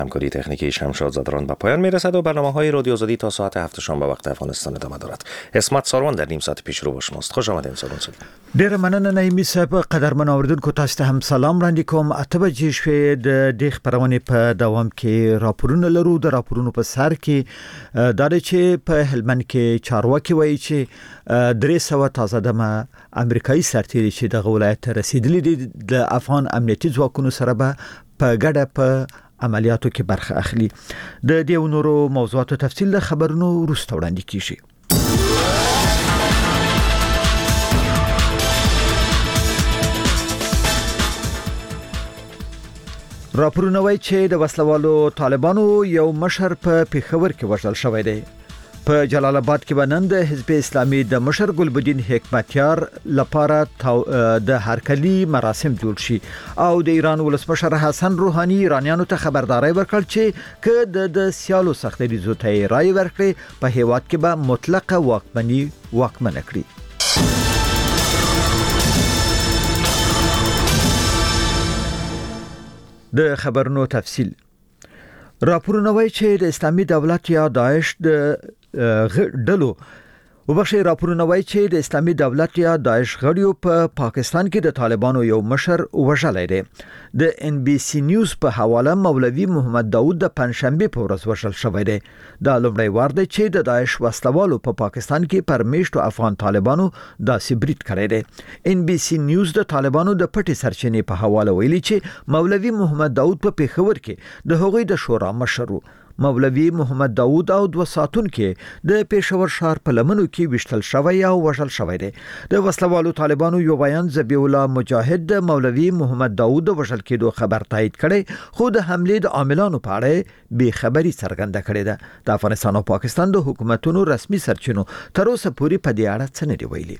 همکاری تکنیکی شمشاد زادران به پایان میرسد و برنامه‌های رادیو آزادی تا ساعت 7 شام به وقت افغانستان ادامه دارد. اسمت ساروان در نیم ساعت پیش رو با شماست. خوش آمدید ساروان صاحب. ډیر مننه نایمی صاحب. قدرمن اوریدونکو تاسو ته هم سلام وړاندې کوم. اته بجې شوې د خبرونه په دوام کې راپورونه لرو. د راپورونو په سر کې دا چې په هلمند کې چارواکي وایي چې 300 تازه دمه امریکایي سرتیري چې د ولایت رسیدلي دي د افغان امنیتي ځواکونو سره به په ګډه په عملیاتو کې برخه اخلي. د دې نورو موضوعاتو تفصیل د خبرونو وروسته وړاندې کیږي. راپورونه وایي چې د وسلوالو طالبانو یو مشر په پیښور کې وژل شوی دی. په جلال آباد کې نن د حزب اسلامي د مشر ګلبدین حکمتیار لپاره د هرکلی مراسم جوړ شي او د ایران ولسمشر حسن روحاني ایرانیانو ته خبرداري ورکړ چې که د سیالو سختیریزو ته رائے ورکړي په هیواد کې به مطلقه واکمنه کړي. د خبرونو تفصیل. راپورونه وایي چې د اسلامي دولت یا داعش د ډلو راپورونه وایي چې د اسلامي دولت یا داعش غړیو په پاکستان کې د طالبانو یو مشر وژلی دی. د NBC نیوز په حواله مولوي محمد داود د پنځشنبه په ورځ وژل شوی دی. دا لومړی وار دی چې د داعش وسلوالو په پاکستان کې پر میشتو افغان طالبانو داسې برید کړی دی. NBC نیوز د طالبانو د پټي سرچینې په حواله ویلي چې مولوي محمد داود په پیښور کې د هغوی د شورا مشر و. مولوي محمد داود او 2 ساتونکو د پېښور ښار په لمنو کې وشتل شوی او وژل شوی دی. د وسلوالو طالبانو یو بیان ذبیح الله مجاهد د مولوي محمد داود د وژل کېدو خبر تایید کړي، خو د حمله د عاملانو په اړه بې خبري څرګنده کړې ده. د افغانستان او پاکستان د حکومتونو رسمي سرچینو تر اوسه پورې په دې اړه څه نه دی ویلي.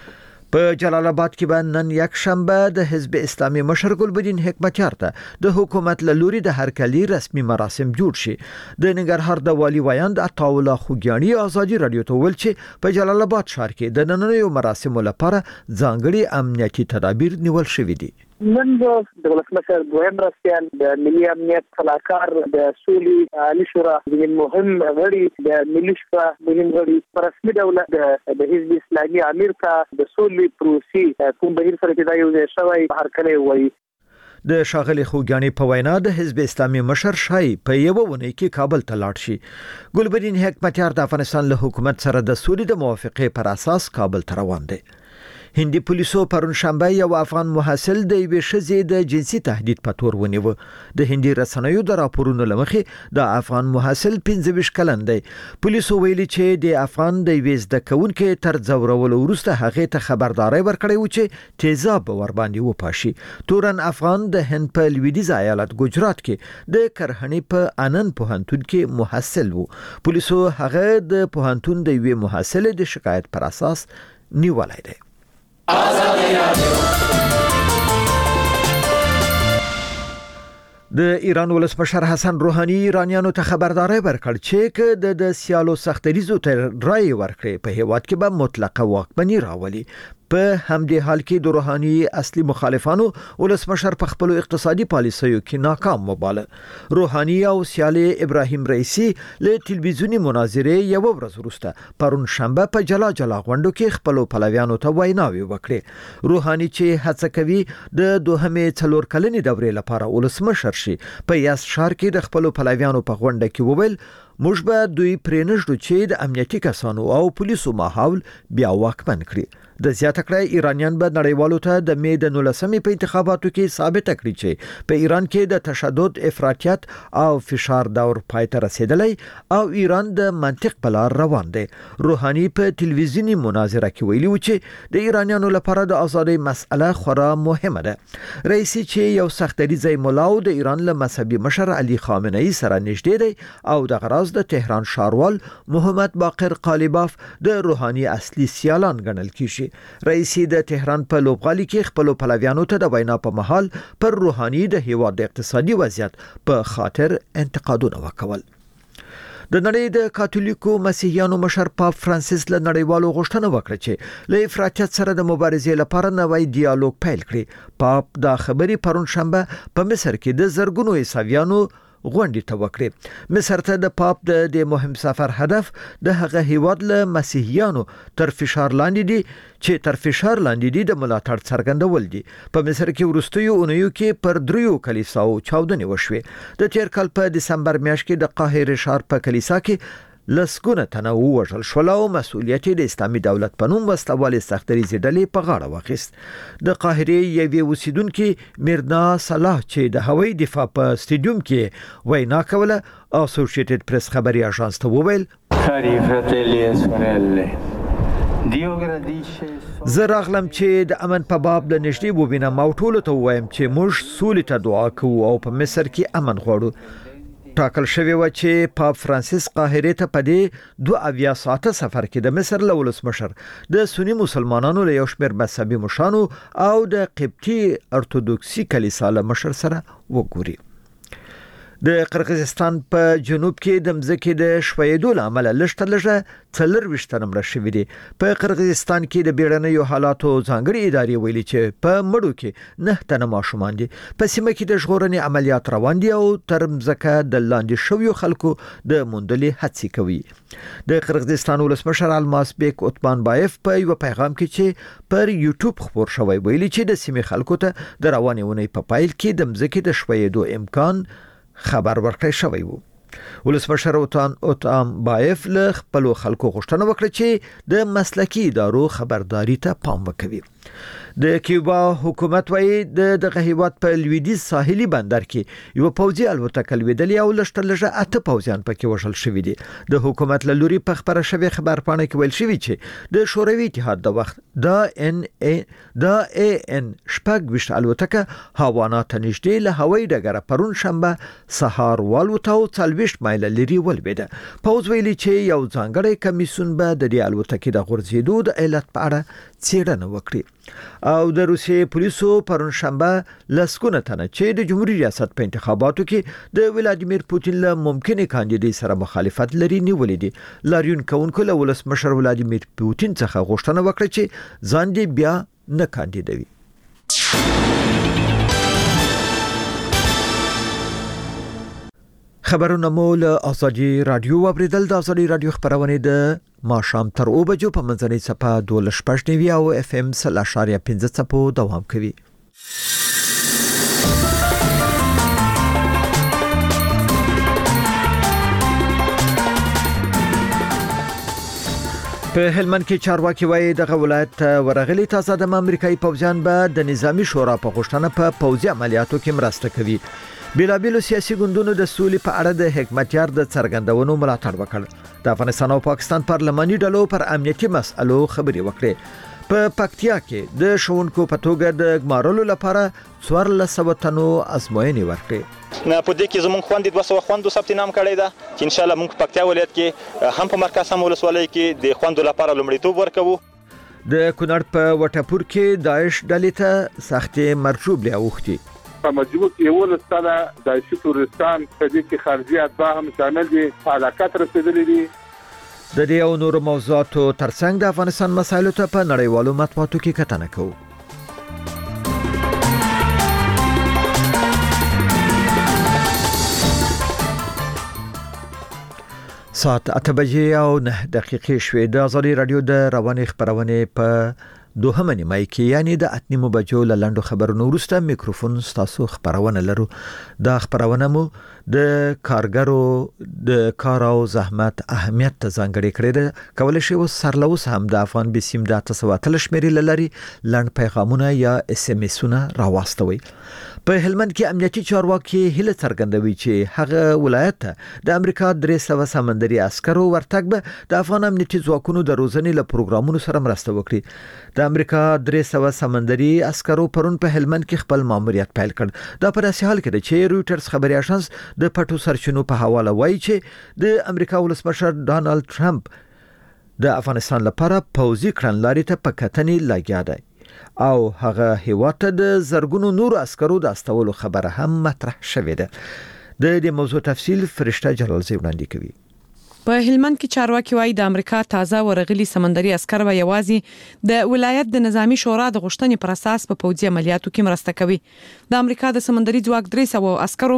په جلال آباد کې نن یک شنبه د حزب اسلامي مشر ګلبدین حکمتیار ته د حکومت له لوري د هرکلی رسمي مراسم جوړ شي. د ننګرهار د والی ویاند عطا الله خوګیانی ازادي رادیو ته ویل چې په جلال آباد ښار کې د نننیو مراسمو لپاره ځانګړي امنیتي تدابیر نیول شوي دي. نن د ولسمشر دویم مرستیال د ملي امنیت صلاحکار د سولې عالی شورا د مهم غړي د ملي شورا مهم غړي پر رسمي ډول د حزب اسلامي امیر ته د سولې پروسې کوم بهیر سره چې دا یو ځای شوی هرکلی وایي. د شاغلي خوګیانی په وینا د حزب اسلامي مشر شای په یو ونې کې کابل ته لاړ شي. ګلبدین حکمتیار د افغانستان له حکومت سره د سولې د موافقې پر اساس کابل ته روان دی. هندي پولیسو پرون شنبه یو افغان محصل د یوې ښځې د جنسي تهدید په تور ونیو. د هندي رسنیو د راپورونو لمخې د افغان محصل 25 کلن دی. پولیسو ویلي چې د افغان د یوې زده کوونکې تر ځورولو وروسته هغه ته خبرداري ورکړې و چې تیزاب ور باندې وپاشي. تورن افغان د هند په لویدیځ ایالت ګجرات کې د کرهنې په انن پوهنتون کې محصل و. پولیسو هغه د پوهنتون د یوې محصل د شکایت پر اساس نیولای دی. د ایران ولسمشر حسن روحاني ایرانیانو ته خبرداري ورکړ چې د سیالو سختیریزو ته رائے ورکړي په هیواد کې به مطلقه واکمني راولي. په همدې حال کې د روحاني اصلي مخالفانو ولسمشر په خپل اقتصادي پالیسیو کې ناکام وباله. روحاني او سیالي ابراهیم رئیسی له تلویزیونی مناظره یو ورځ وروسته پرون شنبه په جلا غونډو کې خپل پلویانو ته ویناوي وکړي. روحاني چې هڅه کوي د دوهمې څلور کلنې دورې لپاره ولسمشر شي، په یاس ښار کې د خپل پلویانو په غونډه کې وویل موږ به دوی پرېنږدو چې د امنیتي کسانو او پولیسو ماحول بیا واکمن کړي. د زیاته کړه ایرانیان به نړیوالو ته د می د 19 په انتخاباتو کې ثابت کړي چې په ایران کې د تشدد، افراطیت او فشار دور پای ته رسیدلی او ایران د منطق په لار روان دی. روحاني په تلویزیونی مناظره کې ویلي و چې د ایرانیانو لپاره د ازادۍ مسأله خورا مهمه ده. رئیسی چې یو سختدریځي مولا او د ایران له مذهبي مشر علي خامنه ای سره نږدې دی او د غراز د تهران شاروال محمد باقر قالیباف د روحاني اصلي سیالان ګڼل کیږي. رئیسی د تهران په لوبغالي کې خپل پلویانو ته د وینا په محل پر روحاني د هیواد د اقتصادي وضعیت په خاطر انتقادونه وکول. د نړۍ د کاتولیکو مسیحیانو مشر پاپ فرانسیس له نړیوالو غوښتنه وکړه چې له افراطیت سره د مبارزې لپاره نوی ډیالوګ پیل کړي. پاپ دا خبري پرون شنبه په مصر کې د زرګونو عیسویانو غونډې ته وکړې. مصر ته د پاپ د مهم سفر هدف د هغه هیواد له مسیحیانو تر فشار لاندې دي د ملاتړ څرګندول دي. په مصر کې وروستیو اونیو کې پر 3 کلیساو چاودنې وشوې. د تیر کال په دسمبر میاشت کې د قاهره ښار په کلیسا کې لسګونه تنه ووژل شول او مسؤلیت د اسلامي دولت په نوم وسلوالې سختریزې ډلې په غاړه واخیست. د قاهره یوې اوسیدونکو میرنا صلاح چې د هوایي دفاع په سټیډیوم کې وینا کوله اسوسییټډ پریس خبري اژانس ته وویل زه راغلم چې د امن په باب د نږدې وبینم او ټولو ته وایم چې موږ سولې ته دعا کوو او په مصر کې امن غواړو. ټاکل شوی و چې پاپ فرانسیس قاهره ته په دې 2 ساعته سفر کې د مصر له ولسمشر د سنی مسلمانانو له یو شمېر مذهبي مشرانو او د قبطي ارتودوکسي کلیسا له مشر سره وګوري. د قرغیزستان په جنوب کې د مځکې د شویدو لامل لږه 24 نمبر شوې دي. په قرغیزستان کې د بیړنیو حالاتو ځانګړي ادارې ویلي چې په مړو کې 9 تنه ماشومان دي. په سیمه کې د ژغورنې عملیات روان دي او تر مځکه د لاندې شویو خلکو د موندلې هڅې کوي. د قرغیزستان ولسمشر الماس بیک اتمانبایف په یو پیغام کې چې پر یوټیوب خبر شوی ویلي چې د سیمې خلکو ته د روانې ونې په پایل کې د مځکې د شویدو امکان خبر ورکړی شوی وو. ولسمشر اتمانبایف له خپل خلکو غوښتنه وکړه چې د مسلکي ادارو خبرداري ته پام وکړي. د کیوبا حکومت وايي د هیواد په لویدیځ ساحلي بندر کې یو پوځي الوتکه لویدلې او لږه 8 پوځیان پکې وژل شوی دي. د حکومت له لوري په خبره شوی خبرپاڼه کې ویل شوی چې د شوروي اتحاد د وخت د ان شپږ الوتکه هاوانا ته نږدې له هوایي ډګر پرون شنبه سهار والوته او 40 مایل لري ولویده. پوځ ویلي چې یو ځانګړی کمیسیون به د دې الوتکې د غورځېدو د علت په اړه څېړنه وکړي. او د روسیې پولیسو پرون شنبه لسګونه تنه چې د جمهوریت ریاست په انتخاباتو کې د ولادیمیر پوتین له ممکنه کاندیدۍ سره مخالفت لري نیولې دي. لاریون کوونکو له ولسمشر ولادیمیر پوتین څخه غوښتنه وکړه چې ځان دې بیا نه کاندیدوي. خبرونه مول ازادي رادیو وبریدل. د ازادي رادیو خبرونه د ماښام تر 2 بجو په منځنۍ صفه 12.9 او اف ام 0.5 صفو دوام کوي. په هلمند کې چارواکي وایي د ولایت ورغلي تازه د امریکایي پوځیان به د نظامی شورا په غوښتنه په پوځي عملیاتو کې مرسته کوي. بیلابیلو سیاسي ګوندونو د سولې په اړه د حکمتیار د څرګندونو ملاتړ وکړ. د افغانستان او پاکستان پارلماني ډلو پر امنیتي مسألو خبرې وکړې. په پکتیا کې د شونکو په توګه د ګمارلو لپاره 1400 تنو ازموینې ورکړې. نه په دې کې زموږ خوندې 200 خوندو ثبت نام کړی ده چې ان شاء الله موږ په پکتیا ولایت کې هم په مرکز هم ولسوالۍ کې د خوندو لپاره لومړیتوب ورکوو. د کونړ په وټپور کې داعش ډلې ته سختې مرچوب لاوختي. په مجبور کې یو لستانه د شتورستان په دې کې خارجي اتباع هم شامل دي. حالات رسیدلې دي. د دې او نور موضوعاتو ترڅنګ د افغانستان مسایلو ته په نړیوالو مطبوعاتو کې کتنه کوو. ساعت 8 بجې او 9 دقیقې شوې. د ازادي رادیو د رواني خبرونه په دوهمه نیمه کې یعنی د 8 بجو لاندو خبرونو وروسته میکروفون ستاسو خبرونه لرو. دا خبرونه مو د کارګرو د کار او زحمت اهمیت ته ځانګړي کړی ده. کولای شئ سرلوس هم د افغان بسیم د 900 شمیرې لري لاند پیغامونه یا اس ام اسونه راوستوي. په هلمند کې امنیتي چارواکي هله څرګندوي چې هغه ولایت ته د امریکا 300 سمندري عسکرو ورتګ به د افغان امنیتي ځواکونو د روزنې له پروګرامونو سره مرسته وکړي. د امریکا 300 سمندري عسکرو پرون په هلمند کې خپل ماموریت پیل کړ. دا په داسې حال کې ده چې رويټرز خبري اژانس د پټو سرچینو په حواله وایي چې د امریکا ولسمشر ډانلډ ټرمپ د افغانستان لپاره پوځي کړنلارې ته په کتنې لګیا دی او هغه هیواد ته د زرګونو نور عسکرو د استولو خبره هم مطرح شوې ده. د دې موضوع تفصیل فرشته جلالزی وړاندې کوي. په هلمند کې چارواکي وایي د امریکا تازه ورغلي سمندري عسكر و یوازې د ولایت د نظامی شورا د غوښتنې پر اساس په پوځي عملیاتو کې مرسته کوي. د امریکا د سمندري ځواک 300 عسکرو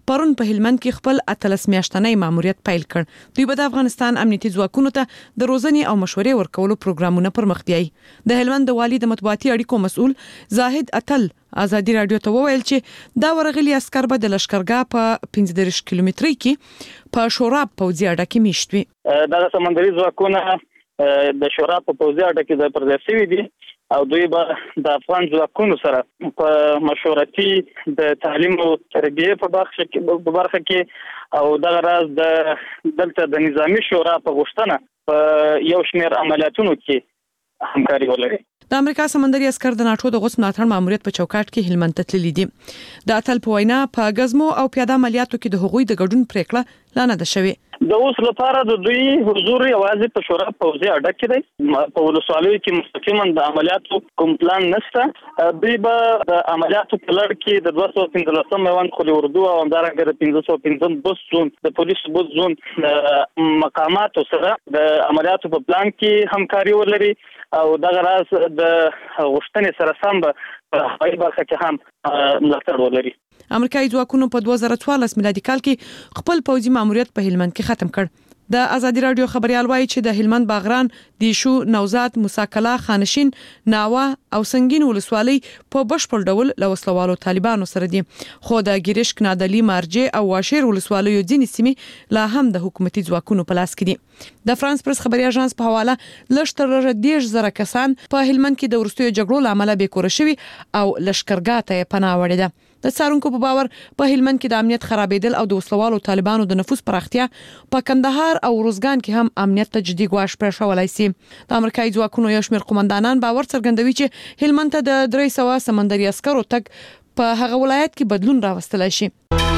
پرون په هلمند کې خپل 13 میاشتنی ماموریت پیل کړ. دوی به د افغانستان امنیتي ځواکونو ته د روزنې او مشورې ورکولو پروګرامونه پرمخ بیاي. د هلمند د والي د مطبوعاتي اړیکو مسؤل زاهد اتل ازادي رادیو ته وویل چې دا ورغلي عسكر به د لشکرګاه په 15 کیلومتري کې په شوراب پوځي اډه کې میشت وي. دا سمندري ځواکونه د شوراب په پوځي اډه کې ځای پر ځای شوي دي او دوی به د افغان ځواکونو سره په مشورتي د تعلیم او تربیه په برخه کې او دغه راز د دلته د نظامی شورا په غوښتنه په یو شمېر عملیاتونو کې همکاري ولري. د امریکا سمندري عسكر د ناتو د غوث ملاتړ ماموریت په چوکاټ کې هلمند ته تللي دي. د اتل په وینا په غزمو او پیاده عملیاتو کې د هغوی د ګډون پریکړه لانه ده شوی. د اوس لپاره د دوی حضور یوازې په شورا پوځي اډه کې دی. په ولسوالیو کې مستقیما د عملیاتو کوم پلان نشته. دوی به د عملیاتو په لړ کې د 215 میوان خولي اردو او همدارنګه د 515 بوس زون د پولیسو بوس زون مقامات سره د عملیاتو په پلان کې همکاري ولري او دغه راز د غوښتنې سره سم په هغه برخه کې هم ملاتړ ولري. امریکایي ځواکونو په 2014 میلادي کال کې خپل پوځي ماموریت په هلمند کې ختم کړ. د ازادي رادیو خبريال وایي چې د هلمند باغران، دیشو، نوزاد، موساکلا، خانشین، ناوه او سنگین ولسوالۍ په بشپړ ډول له وسلوالو طالبانو سره دي. خو د ګیرشک، نادلی، مارجه او واشیر ولسوالیو ځینې سیمې لا هم د حکومتي ځواکونو په لاس کې دي. د فرانس پریس خبري اژانس په حواله لږ تر 10,000 کسان په هلمند کې د ورستیو جګړو لامل به کور شوي او لشکرګاه ته پناه وړي ده. د څارونکو په باور په هلمند کې د امنیت خرابېدل او د وسلوالو طالبانو د نفوذ پراختیا په کندهار او روزګان کې هم امنیت ته جدي ګواښ پېښولای شي. د امریکایي ځواکونو یو شمېر قومندانان باور څرګندوي چې هلمند ته د 300 سمندري عسکرو تګ په هغه ولایت کې بدلون راوستلای شي.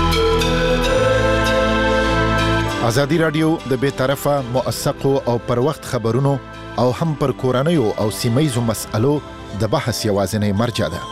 ازادي رادیو د بې طرفه موثقو او پر وخت خبرونو او هم پر کورنیو او سیمایي مسألو د بحث یوازینی مرجع ده.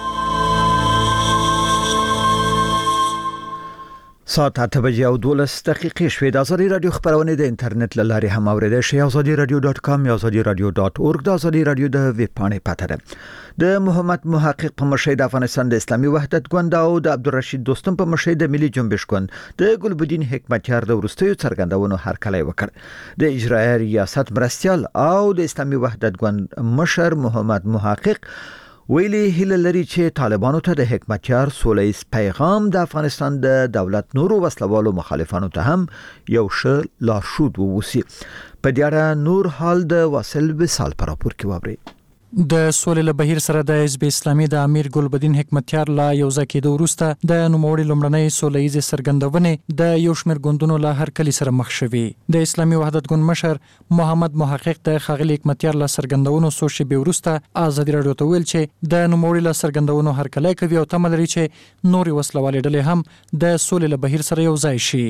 ساعت 8:12 شوې. د ازادي رادیو خبرونه د انټرنیټ له لارې هم اوریدل شي. azadiradio.com یا azadiradio.org د ازادي رادیو د ویب پاڼې پته ده. د محمد محقق په مشرۍ د افغانستان د اسلامي وحدت ګوند او د عبدالرشید دوستم په مشرۍ د ملي جنبش ګوند د ګلبدین حکمتیار د ورستیو څرګندونو هرکلی وکړ. د اجرایي ریاست مرستیال او د اسلامي وحدت ګوند مشر محمد محقق ویلي هیله لري چې طالبانو ته د حکمتیار سولهییز پیغام د افغانستان د دولت نورو وسلوالو مخالفانو ته هم یو ښه لارښود ووسی. په دې اړه نور حال د واصل وصال پر راپور کې وابري. د سولې له بهیر سره د حزب اسلامي د امیر ګلبدین حکمتیار لا یو ځکه وروسته د نوموړي لومړنۍ سولهییز سرګندونې د یو شمېر ګوندونو له هرکلی سره مخ شوي. د اسلامي وحدت ګوند مشر محمد محقق د ښاغلي حکمتیار له سرګندونو څو شېبې وروسته ازادي رادیو ته ویل چې د نوموړي له سرګندونو هرکلی کوي او تمه لري چې نورې وسلوالې ډلې هم د سولې له بهیر سره یو ځای شي.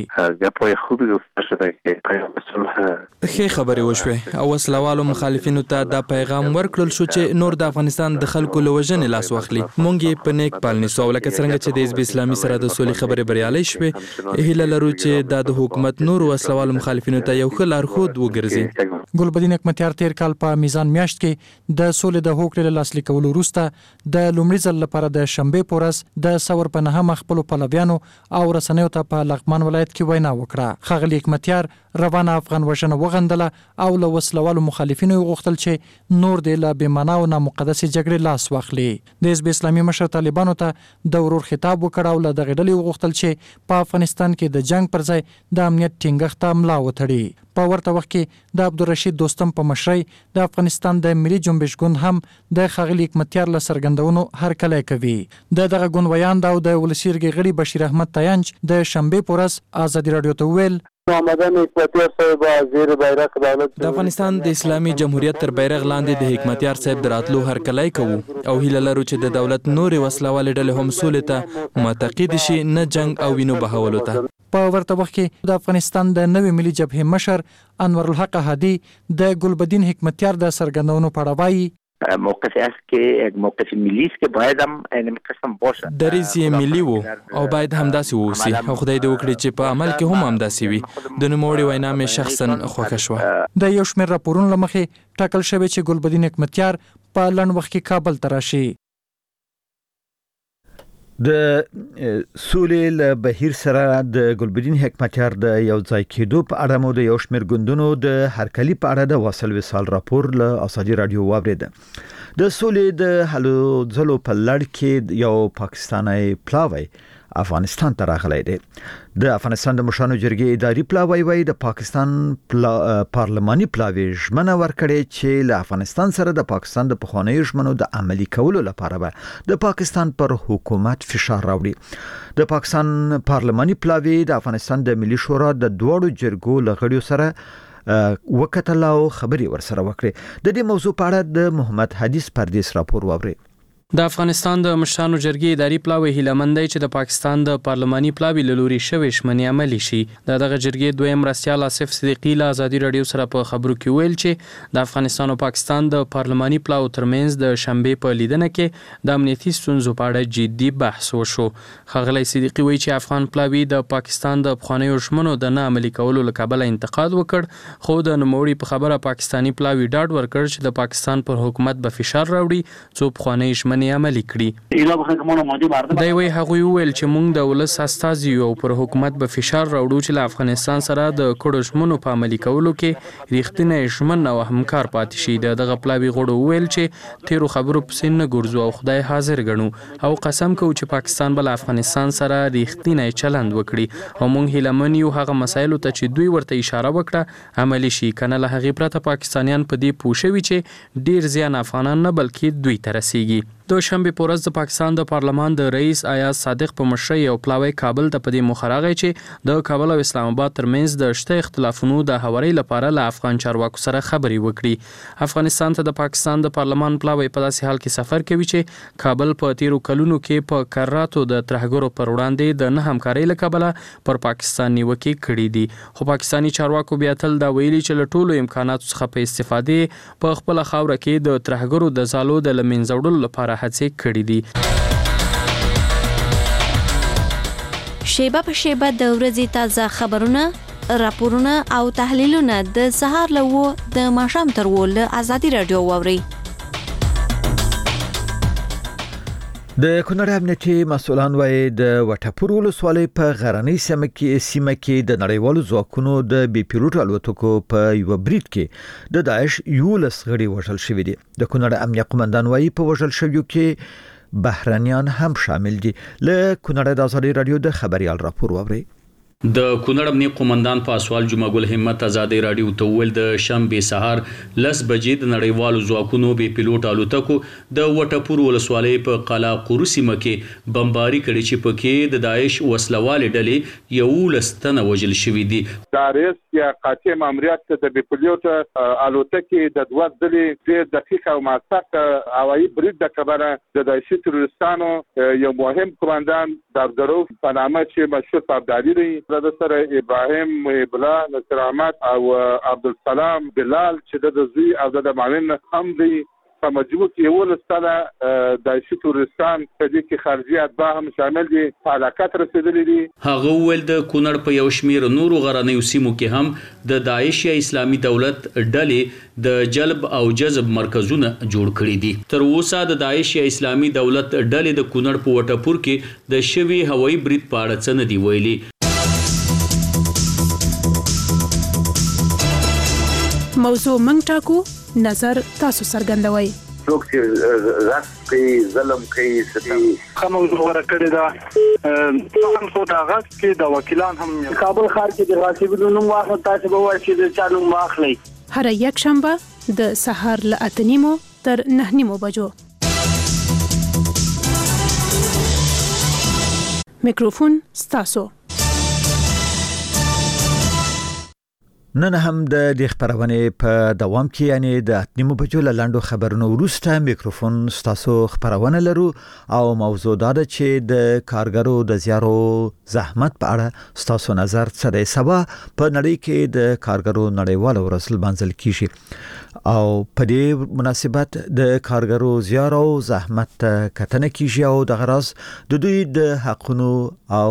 ښه خبرې وشوې او وسلوالو مخالفینو ته دا پیغام ورکړل شو چې نور د افغانستان د خلکو له وژنې لاس واخلي. مونږ یې په نیک پالنې سو لکه څنګه چې د حزب اسلامي سره د سولې خبرې بریالۍ شوې. هیله لرو چې دا د حکومت نور وسلوالو مخالفینو ته یو ښه لارښود وګرځي. ګلبدین حکمتیار تیر کال په میزان میاشت کې د سولې د هوکړې له لاسلیک کولو وروسته د لومړي ځل لپاره د شنبې په ورځ د سور په نهم خپلو پلویانو او رسنیو ته په لغمان ولایت کې وینا وکړه. ښاغلي حکمتیار روانه افغان وژنه وغندله او له وسلوالو مخالفینو غوښتل چې نور د لا بې معنا او نامقدسې جګړې لاس واخلي. د حزب اسلامي مشر طالبانو ته د ورور خطاب وکړ او له دغه ډلې وغوښتل چې په افغانستان کې د جنگ پر ځای د امنیت ټینګښت ته ملا وتړي. په ورته وخت کې د عبدالرشید دوستم په مشرۍ د افغانستان د ملي جنبش ګوند هم د ښاغلي حکمتیار له سرګندونو هرکلی کوي. د دغه ګوند ویاند او د ولسي جرګې غړي بشیر احمد تاینج د شنبې په ورځ ازادي رادیو ته وویل د افغانستان د اسلامي جمهوریت تر بیرغ لاندې د حکمتیار صاحب دراتلو هرکلی کوو او هیله لرو چې د دولت نورې وسلوالې ډلې هم سولې ته معتقد شي، نه جنگ او وینو بهولو ته. په ورته وخت کې د افغانستان د نوې ملي جبهې مشر انور الحق هادي د ګلبدین حکمتیار د سرګندونو په اړه وایي موقف است که یک موقف ملی است که باید هم این قسم باشه. دریځ یې ملي وو او باید همداسې ووسی او خدای دې وکړي چې په عمل کې هم همداسې وي. د نوموړي وینا مې شخصا خوښه شوه. د یو شمېر راپورونو له مخې ټاکل شوی چې ګلبدین حکمتیار په لنډ وخت کې کابل ته راشي. د سولې له بهیر سره د ګلبدین حکمتیار د یو ځای کېدو په اړه مو د یو شمېر ګوندونو د هرکلي په اړه د واصل وصال راپور له ازادي رادیو واورید. د سولې د هلو ځلو په لړ کې یو پاکستاني پلاوی افغانستان ته راغلی دی. د افغانستان د مشرانو جرګې اداري پلاوی وایي د پاکستان پارلماني پلاوی ژمنه ورکړې چې له افغانستان سره د پاکستان د پخوانیو ژمنو د عملي کولو لپاره به د پاکستان پر حکومت فشار راوړي. د پاکستان پارلماني پلاوی د افغانستان د ملي شورا د دوړو جرګو لغړیو سره وکتل او خبري ورسره وکړي. د دې موضوع په اړه د محمد حدیث پردیس راپور واوري. د افغانستان د مشرانو جرګې اداري پلاوی هیلمند دی چې د پاکستان د پارلماني پلاوی له لوري شوی شمنې عملي شي. دغه جرګې دویم مرستیال آصف صدیقی له ازادي رادیو سره په خبرو کې ویل چې د افغانستان او پاکستان د پارلماني پلاو ترمنځ د شنبې په لیدنه کې د امنیتي ستونزو په اړه جدي بحث وشو. ښاغلی صدیقی وایي چې افغان پلاوی د پاکستان د پخوانیو ژمنو د نه عملي کولو له کبله انتقاد وکړ، خو د نوموړي په خبره پاکستاني پلاوی ډاډ ورکړ چې د پاکستان پر حکومت به فشار راوړي څو پخواني ژمنې عملي کړي. دی وایي هغوی وویل چې موږ د ولس استازي یو او پر حکومت به فشار راوړو چې له افغانستان سره د کړو ژمنو په عملي کولو کې رښتینی ژمن او همکار پاتې شي. دغه پلاوي غړو وویل چې تیرو خبرو پسې نه ګرځو او خدای حاضر ګڼو او قسم کوو چې پاکستان به له افغانستان سره رښتینی چلند وکړي او موږ هیله یو هغه مسایلو ته چې دوی ورته اشاره وکړه عملي شي، کنه له هغې پرته پاکستانیان په دې پوه شوي چې ډیر زیان افغانان نه بلکې دوی ته رسیږي. د شنبې په ورځ د پاکستان د پارلمان د رئیس ایاز صادق په مشرۍ یو پلاوی کابل ته په دې موخه راغی چې د کابل او اسلام آباد ترمنځ د شته اختلافونو د هواري لپاره له افغان چارواکو سره خبرې وکړي. افغانستان ته د پاکستان د پارلمان پلاوی په داسې حال کې سفر کوي چې کابل په تیرو کلونو کې په کراتو د ترهګرو پر وړاندې د نه همکارۍ له کبله پر پاکستان نیوکې کړې دي، خو پاکستاني چارواکو بیا تل دا ویلي چې له ټولو امکاناتو څخه په استفادې په خپل خاوره کې د ترهګرو د ځالو د له منځه وړلو لپاره هڅې کړې دي. شیبه په شیبه د ورځې تازه خبرونه، راپورونه او تحلیلونه د سهار له 9 د ماښام تر 10 له ازادي رادیو واوري. د کونړ امنیتي مسؤلان وايي د وټپور ولسوالۍ په غرنۍ سیمه کې د نړیوالو ځواکونو د بي پیلوټ الوتکو په یو برید کې د داعش 11 غړي وژل شوي دي. د کونړ امنیه قومندان وايي په وژل شویو کې بهرانيان هم شامل دي. له کونړ د ازادي رادیو د خبريال راپور واوري. د کونړ امنیه قومندان په سوال جمعه ګل همت ازادي رادیو ته ویل د شنبه سهار 10 بجې د نړیوالو ځواکونو بي پیلوټ الوتکو د وټپور ولسوالۍ په قلا قورسیمه کې بمباری کړي چې پکې د داعش وسلوال ډلې 11 تنه وژل شوي دي. داعش یا قاطع ماموریت د بي پیلوټ الوتکې د 2 ځلې د دقیقه او موثق هوایي برید د کبره د داعشي تروریستانو یو مهم قومندان دارزروف په نامه چې مشهور په ابدالي دی د سره ابراهیم بلا نصر احمد او عبدالسلام بلال چې د زوی او د معلم هم دی په مجموع کې یو لستاله د تورستان په دې کې خارجي اتباع هم شامل دي، حالات رسیدلي دي. هغه ول د کونړ په یو شمیر نورو غرنیو سیمو کې هم د داعش یا اسلامي دولت ډلې د جلب او جذب مرکزونه جوړ کړي دي. تر اوسه د داعش یا اسلامي دولت ډلې د کونړ په وټپور کې د شوی هوایي برید په اړه څه نه دی ویلي. موضوع منګ ټاکو، نظر تاسو څرګندوي. څوک چې راځي کوي ظلم کوي ستي موضوع ورکړی دا هم څو دا غږ کې د وکیلان هم کابل ښار کې د غاصبونو نوم واخلي، تاسو به وایي چې د چا نوم واخلي. هر یک شنبه د سهار له 8:30 تر 9:30 بجو. میکروفون ستاسو. نن هم د دې خبرونه په دوام کې یعنی د 8:30 بجو لاندو خبرونو وروسته میکروفون ستاسو خبرونه لرو او موضوع دا ده چې د کارګرو د زیارو زحمت په اړه ستاسو نظر څه دی. سبا په نړۍ کې د کارګرو نړیواله ورځ لمانځل کیږي او په دې مناسبت د کارګرو زیارو زحمت کتنه کیږي او د غرض د دوی د حقونو او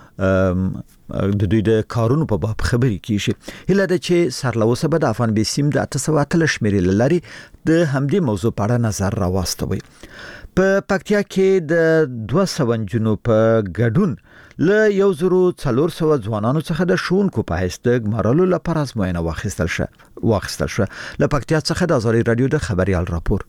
د دوی د کارونو په باب خبرې کیږي. هله د چې سرلوسه به د افغان بیسیم د 808 شمیرې لري د همدې موضوع په اړه نظر راوستوي. په پکتیا کې د 200 جنو په ګډون له 1400 ځوانانو څخه د شونکو په حیث د ګمارلو لپاره ازموینه واخیستل شوه. له پکتیا څخه د ازادي رادیو د خبريال راپور.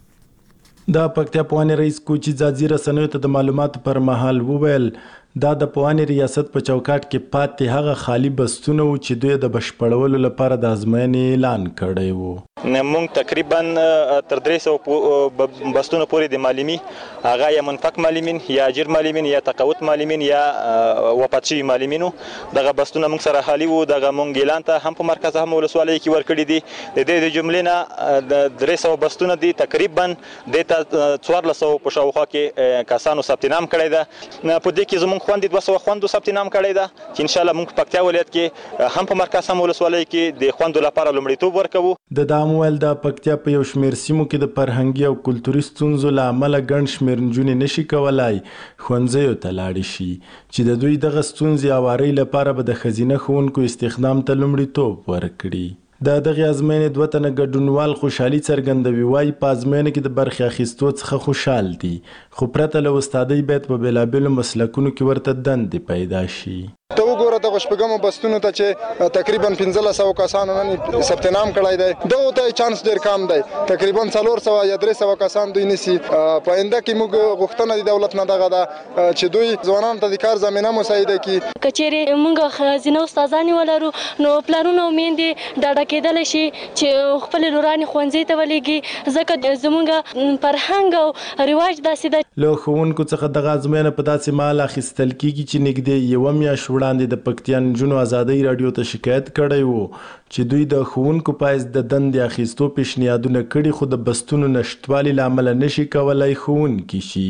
د پکتیا پوهنې رئیس کوچی ځاځي رسنیو ته د معلوماتو پر مهال وویل دا د پوهنې ریاست په چوکاټ کې پاتې هغه خالی بستونه و چې دوی د بشپړولو لپاره د ازموینې اعلان کړی وو. موږ تقریبا تر 300 بستونه پورې د معلمي هغه یا منفق معلمین یا اجر معلمین یا تقاعد معلمین یا وفات شوي معلمینو دغه بستونه موږ سره خالی وو. دغه موږ اعلان ته هم په مرکز هم ولسوالۍ کې ورکړي دي. د دې جملې نه د 300 بستونه دي تقریبا د 1400 په شاوخوا کې کسانو ثبت نام کړی ده. په دې کې زموږ خوندې 200 خوندو ثبت نام کړی ده چې ان شاء الله موږ په پکتیا ولایت کې هم په مرکز هم ولسوالۍ کې د خوندو لپاره لومړیتوب ورکوو. د دامویل د پکتیا په یو شمېر سیمو کې د فرهنګي او کلتوري ستونزو له امله ګڼ شمېر نجونې نشي کولای ښوونځیو ته لاړې شي چې د دوی دغه ستونزې هوارۍ لپاره به د ښځینه ښوونکو استخدام ته لومړیتوب ورکړي. د دغه ازموینې 2 تنه ګډونوال خوشحالي څرګندوي. وایي په ازموینه کې د برخې اخیستو څخه خوشحال دي خو پرته له استادۍ باید په بېلابېلو مسلکونو کې ورته دندې پیدا شي. ته وګوره د شپږمو بستونو ته چې تقریبا 1500 کسانو نن ثبت نام کړی دی. دغه ته چانس ډیر کم دی. تقریبا 400 یا 300 کسان دوی نسی. په آینده کې موږ غوښتنه د دولت نه دغه ده چې دوی ځوانانو ته د کار زمینه مساعده کړي. کچېرې موږ خزینه استادان ولرو نو پلانونه ومېندې ډاډه کېدل شي چې خپل لورانې ښوونځي ته ولېږي ځکه زموږ فرهنګ او رواج داسې ده. له ښوونکو څخه دغه ازموینه په داسې مهال اخیستل کېږي چې نږدې یوه میاشت وړاندې د پکتیا نجونو ازادۍ راډیو ته شکایت کړی وو چې دوی د ښوونکو په حیث د دندې اخیستو پیشنهادونه کړي خو د بستونو نشتوالي له امله نشي کولای ښوونکي شي.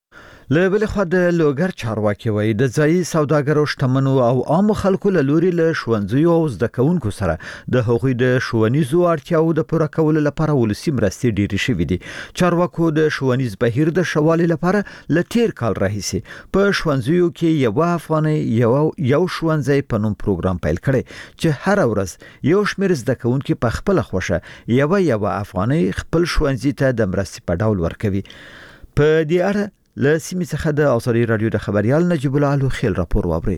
له بل خوا د لوګر چارواکي وایي د ځایي سوداګرو شتمنو او عامو خلکو له لوري له ښوونځیو او زده کوونکو سره د هغوی د ښوونیزو اړتیاوو د پوره کولو لپاره ولسي مرستې ډېرې شوې دي. چارواکو د ښوونیز بهیر د ښه والي لپاره له تیر کال راهیسې په ښوونځیو کې یوه افغانۍ یو ښوونځی په نوم پروګرام پیل کړی چې هر ورځ یو شمېر زده کوونکي په خپله خوښه یوه افغانۍ خپل ښوونځي ته د مرستې په ډول ورکوي. په دې اړه له سیمې څخه د ازادي رادیو د خبريال نجیب الله الوخیل راپور واوري.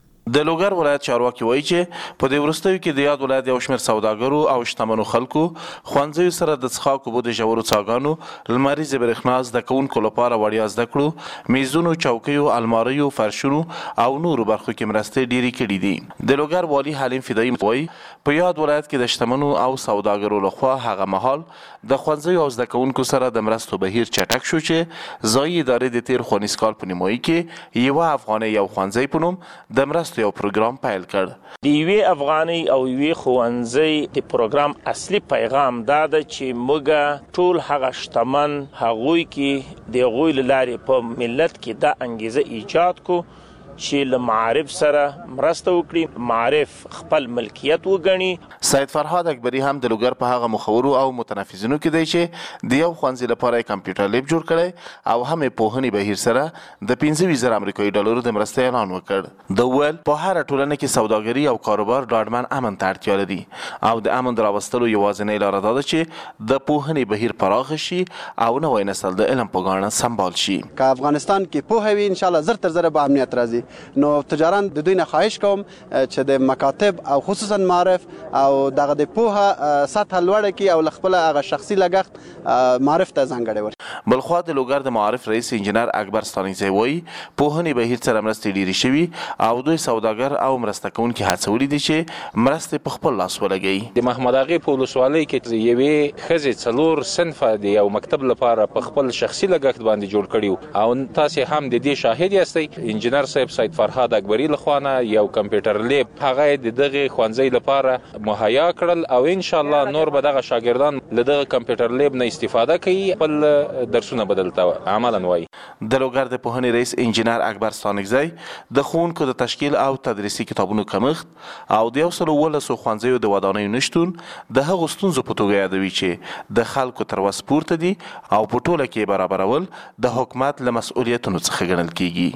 د لوګر ولایت چارواکي وایي چې په دې وروستیو کې د یاد ولایت یو شمېر سوداګرو او شتمنو خلکو ښوونځیو سره د څښاک اوبو د ژورو څاګانو لمریزې برېښنا زده کوونکو لپاره وړیا زده کړو میزونو چوکیو الماریو فرشونو او نورو برخو کې مرستې ډېرې کړي دي. د لوګر والي حلیم فدایي وایي په یاد ولایت کې د شتمنو او سوداګرو لخوا هغه مهال د ښوونځیو او زده کوونکو سره د مرستو بهیر چټک شو چې ځایي ادارې د تیر ښوونیز کال په نیمایي کې یوه افغانۍ یو ښوونځی په نوم د مرستو یو پروګرام پیل کړ. د یوې افغانۍ او یوې ښوونځی د پروګرام اصلي پیغام دا ده چې موږ ټول هغه شتمن هغوی کې د هغوی له لارې په ملت کې دا انګیزه ایجاد کو چې له معارف سره مرسته وکړي معارف خپل ملکیت وګڼي. سید فرهاد اکبری هم د لوګر په هغه مخورو او متنفذینو کې دی چې د یو ښوونځي لپاره کمپیوټر لیب جوړ کړی او هم پوهنې بهیر سره د 15,000 امریکایي ډالرو د مرستې اعلان وکړ. د ویل په هر ټولنه کې سوداګري او کاروبار ډاډمن امن ته اړتیا لري او د امن راوستلو یوازینۍ لاره دا ده چې د پوهنې بهیر پراخ شي او نوی نسل د علم په ګاڼه سمبال شي. که افغانستان کې پوهه وي ان شاء الله زر تر زر به امنیت راځي. نو تجاران د دوی نه خواهش کوم چې د مکاتب او خصوصا معارف او دغه د پوهه سطح لوړه کړي او خپل هغه شخصي لګښت معارف ته ځانګړی ورکړي. بلخوا د لوګر د معارف رئیس انجینر اکبر ستانکزی وایي پوهنې بهیر سره مرستې ډېرې شوي او دوی سوداګر او مرسته کوونکي هڅولي دي چې مرستې په خپل لاس ولګوي. د محمد اغا په ولسوالۍ کې یوې ښځې 4 صنفه د یو مکتب لپاره په خپل شخصي لګښت باندې جوړ کړي او تاسو هم د دې شاهد یاستئ. انجینر صاحب سید فرهاد اکبری لخوانه یو کمپیوټر لیب هغه د دغه ښوونځي لپاره مهیا کړل او ان شاء الله نور به دغه شاګردان له دغه کمپیوټر لیب نه استفاده کوي خپل درسونه بدلته عملاً وایي. د لوګر د پوهنې رئیس انجینر اکبر ستانکزی د ښوونکو د تشکیل او تدریسي کتابونو کمښت او د 112 ښوونځیو د ودانیو نشتون د هغو ستونزو په توګه یادوي چې د خلکو تر وس پورته دي او په ټوله کې برابرول د حکومت له مسؤلیتونو څخه ګڼل کیږي.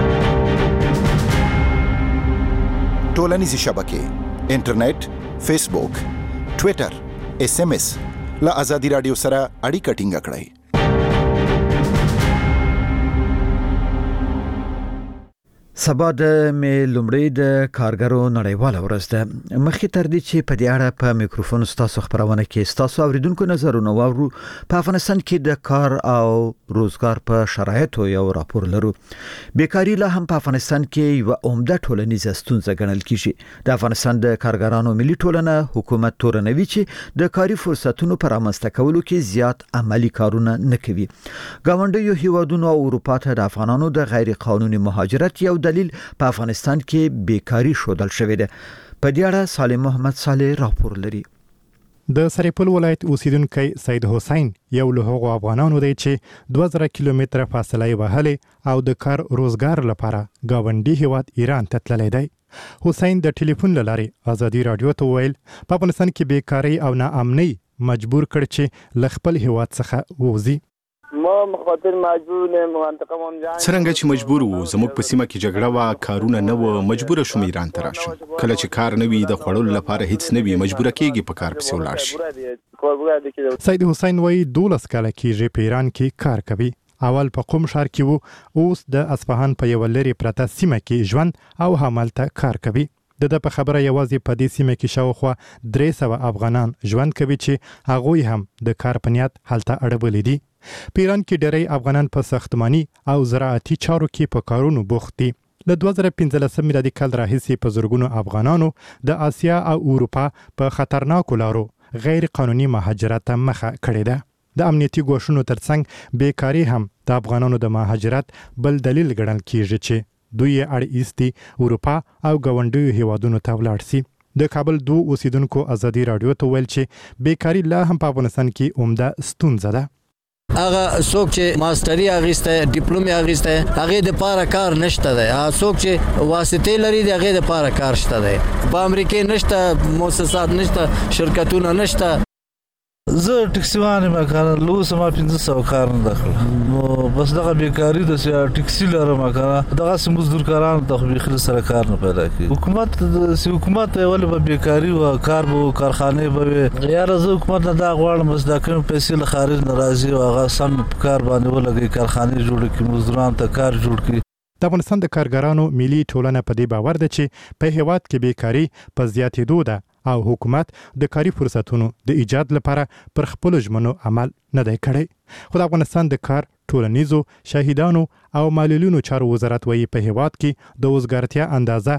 ټولنیزې شبکې انټرنیټ، فیسبوک، ټویټر، SMS له ازادي رادیو سره اړیکه ټینګه کړئ. سبا د مې لومړی د کارګرو نړیواله ورځ ده. مخکې تر دې چې په دې اړه په میکروفون ستاسو خبرونه کې ستاسو اوریدونکو نظرونه واورو، په افغانستان کې د کار او روزګار په شرایطو یو راپور لرو. بیکاری لا هم په افغانستان کې یو عمده ټولنیزه ستونزه ګڼل کیږي. د افغانستان د کارګرانو ملي ټولنه حکومت تورنوي چې د کاري فرصتونو پر رامنځته کولو کې زیات عملی کارونه نه کوي. ګاونډیو هیوادونو او اروپا ته د افغانانو د غیر قانوني مهاجرت یو دلیل په افغانستان کې بیکاری شودل شوې ده. په دې اړه سالم محمد صالح راپور لري. د سرپل ولایت اوسیدونکو سید حسین یو له هغو افغانانو دی چې 2000 کیلومتره فاصله وهلې او د کار روزګار لپاره گاونډي هیواد ایران ته تللی دی. حسین د ټلیفون له لارې ازادي رادیو ته ویل په افغانستان کې بیکاری او ناامنۍ مجبور کړ چې له خپل هیواد څخه ووځي. څرنګه چې مجبور وو، زموږ په سیمه کې جګړه وا، کارونه نه و، مجبور شوم ایران ته راشم. کله چې کار نه وي، د خوړلو لپاره هیڅ نه وي، مجبور کېږي په کار پسې ولاړ شي. سید حسین وایي 12 کاله کېږي په ایران کې کار کوي. اول په قم ښار کې وو، اوس د اصفهان په یو لرې پرته سیمه کې ژوند او همالته کار کوي. د په خبره یوازې په دې سیمه کې شاوخوا 300 افغانان ژوند کوي چې هغوی هم د کار په نیت هلته اړولې دي. په ایران کې ډېری افغانان په ساختماني او زراعتي چارو کې په کارونو بوخت دي. له 2015 میلادي کال راهیسې په زرګونو افغانانو د آسیا او اروپا په خطرناکو لارو غیر قانوني مهاجرت ته مخه کړې ده. د امنیتي ګواښونو ترڅنګ بیکاری هم د افغانانو د مهاجرت بل دلیل ګڼل کیږي چې دوی اړ ایستي اروپا او ګاونډیو هیوادونو ته ولاړ شي. د کابل 2 اوسیدونکو ازادي رادیو ته ویل چې بیکاری لا هم په افغانستان کې عمده ستونزه ده. هغه څوک چې ماستری اغسته، ډیپلوم اغسته، هغه د پاره کار نشته ده. هغه څوک چې واسطه لري هغه د پاره کار شته ده. په امریکا نشته، مؤسسات نشته، شرکتونه نشته. زه ټکسیوان ما کنه لوس ما 500 کار نه داخله نو بس دغه بیکاری د ټکسی لرم کنه دغه مزدور کاران د خو سره کار نه پیدا کی. حکومت ولې به بیکاری او کار بو کارخانه به یار زه حکومت نه دا غواړم بس دا کوم پیسې له خارج ناراضي او هغه سم کار باندې ولګي، کارخانه جوړ کی، مزدوران ته کار جوړ کی. د افغانستان د کارګرانو ملي ټولنه په دې باور ده چې په هیواد کې بیکاری په زیاتېدو ده او حکومت د کاري فرصتونو د ایجاد لپاره پر خپل ژمنو عمل نه دی کړی. خو د افغانستان د کار، ټولنیزو، شهیدانو او معلولینو چارو وزارت وایي په هیواد کې د وزګارتیا اندازه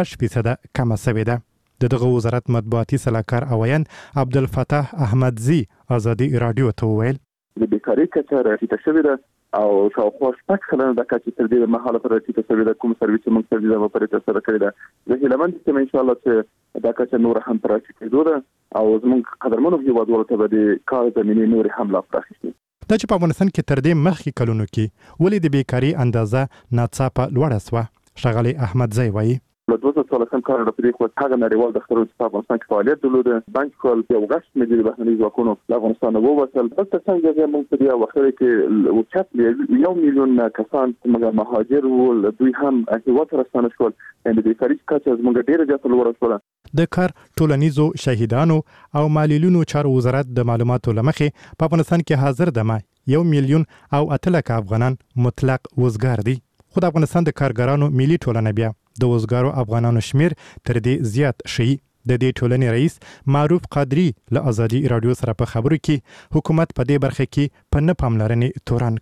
6% کمه شوې ده. دغه وزارت مطبوعاتي سلاکار اوین عبدالفتاح احمدزی ازادي رادیو ته ویل د بیکاری کچه راټیټه شوې ده او شاوخوا 6 کلونه د کچې تر دې مهاله پر راټیټه شوې ده. کوم سرویس موږ سرویس په پرېکړه سره کړی ده. زه هیله مند یم ان شاء الله چې دا کچه نور هم پر راټیټېدو ده او زموږ قدرمنو هیوادوالو ته به د کار زمینې نور هم لا پراخې شي. دا چې په افغانستان کې تر دې مخکې کلونو کې ولې د بیکاری اندازه ناڅاپه لوړه شوه، ښاغلی احمدزی وایي له 2013 کال راپورې هغه نړیوال دفترونه په افغانستان کې فعالیت درلوده. بانک کول یو غټ مدیر بهرني ځواکونو له افغانستان ووتل. بلته څنګه موږ په دې وخت کې وچت 1 میلیون کسان موږ مهاجر ول، دوی هم هیواد راستانه شول. د بیکاری کچه موږ ډیره زیاته لوړه شوه. د کار، ټولنیزو، شهیدانو او معلولینو چارو وزارت د معلوماتو لمخې په افغانستان کې حاضر دمه 1 میلیون او 8 لک افغانان مطلق وزګار دي. خو د افغانستان د کارګرانو ملي ټولنه بیا د وزګارو افغانانو شمیر تر دې زیات شي. د دې ټولنې رئیس معروف قادری له ازادي رادیو سره په خبرو کې حکومت په دې برخه کې په نه پاملرنې تورن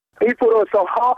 کړ.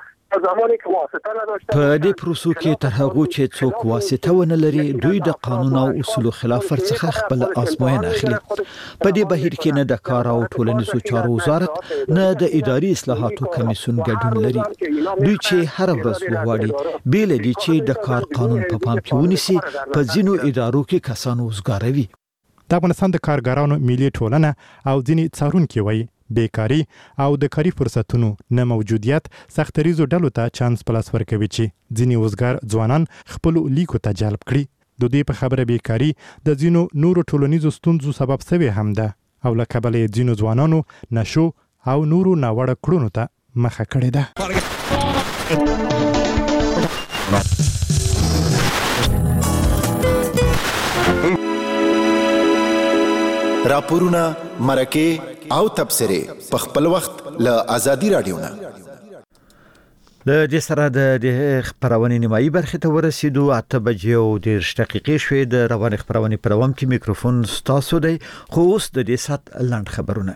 په دې پروسو کې تر هغه چې څوک واسطه ونه لري، دوی د قانون او اصولو خلاف څخه خپل آزموینه اخلي. په دې بهیر کې نه د کار او ټولنیزو چارو وزارت نه د اداري اصلاحاتو کمیسیون ګډون لري. دوی چې هر ورځ وغواړي بیل دي چې د کار قانون په پام کې ونیسي، په ځینو ادارو کې کسان وزګاروي. د افغانستان د کارګرانو ملي ټولنه او ځینې څارونکي وایي بیکاری او د کاري فرصتونو نه موجودیت سختریزو ډلو ته چانس پلاس ورکوي چې ځینې وزګار ځوانان خپل لیکو ته جلب کړي. د دې په خبره بیکاری د ځینو نورو ټولنیزو ستونزو سبب شوی هم ده او له کبله ځینو ځوانانو نشو او نورو ناوړه کړنو ته مخه کړې ده. راپورونه، مرکه او تبصره په خپل وخت له ازادي رادیو نه. د دې سره د خبرونې نیمایي برخې ته ورسېدو 8:10 شوې د روانې خبرونې په دوام کې میکروفون ستاسو دی خو اوس د دې سات لاند خبرونه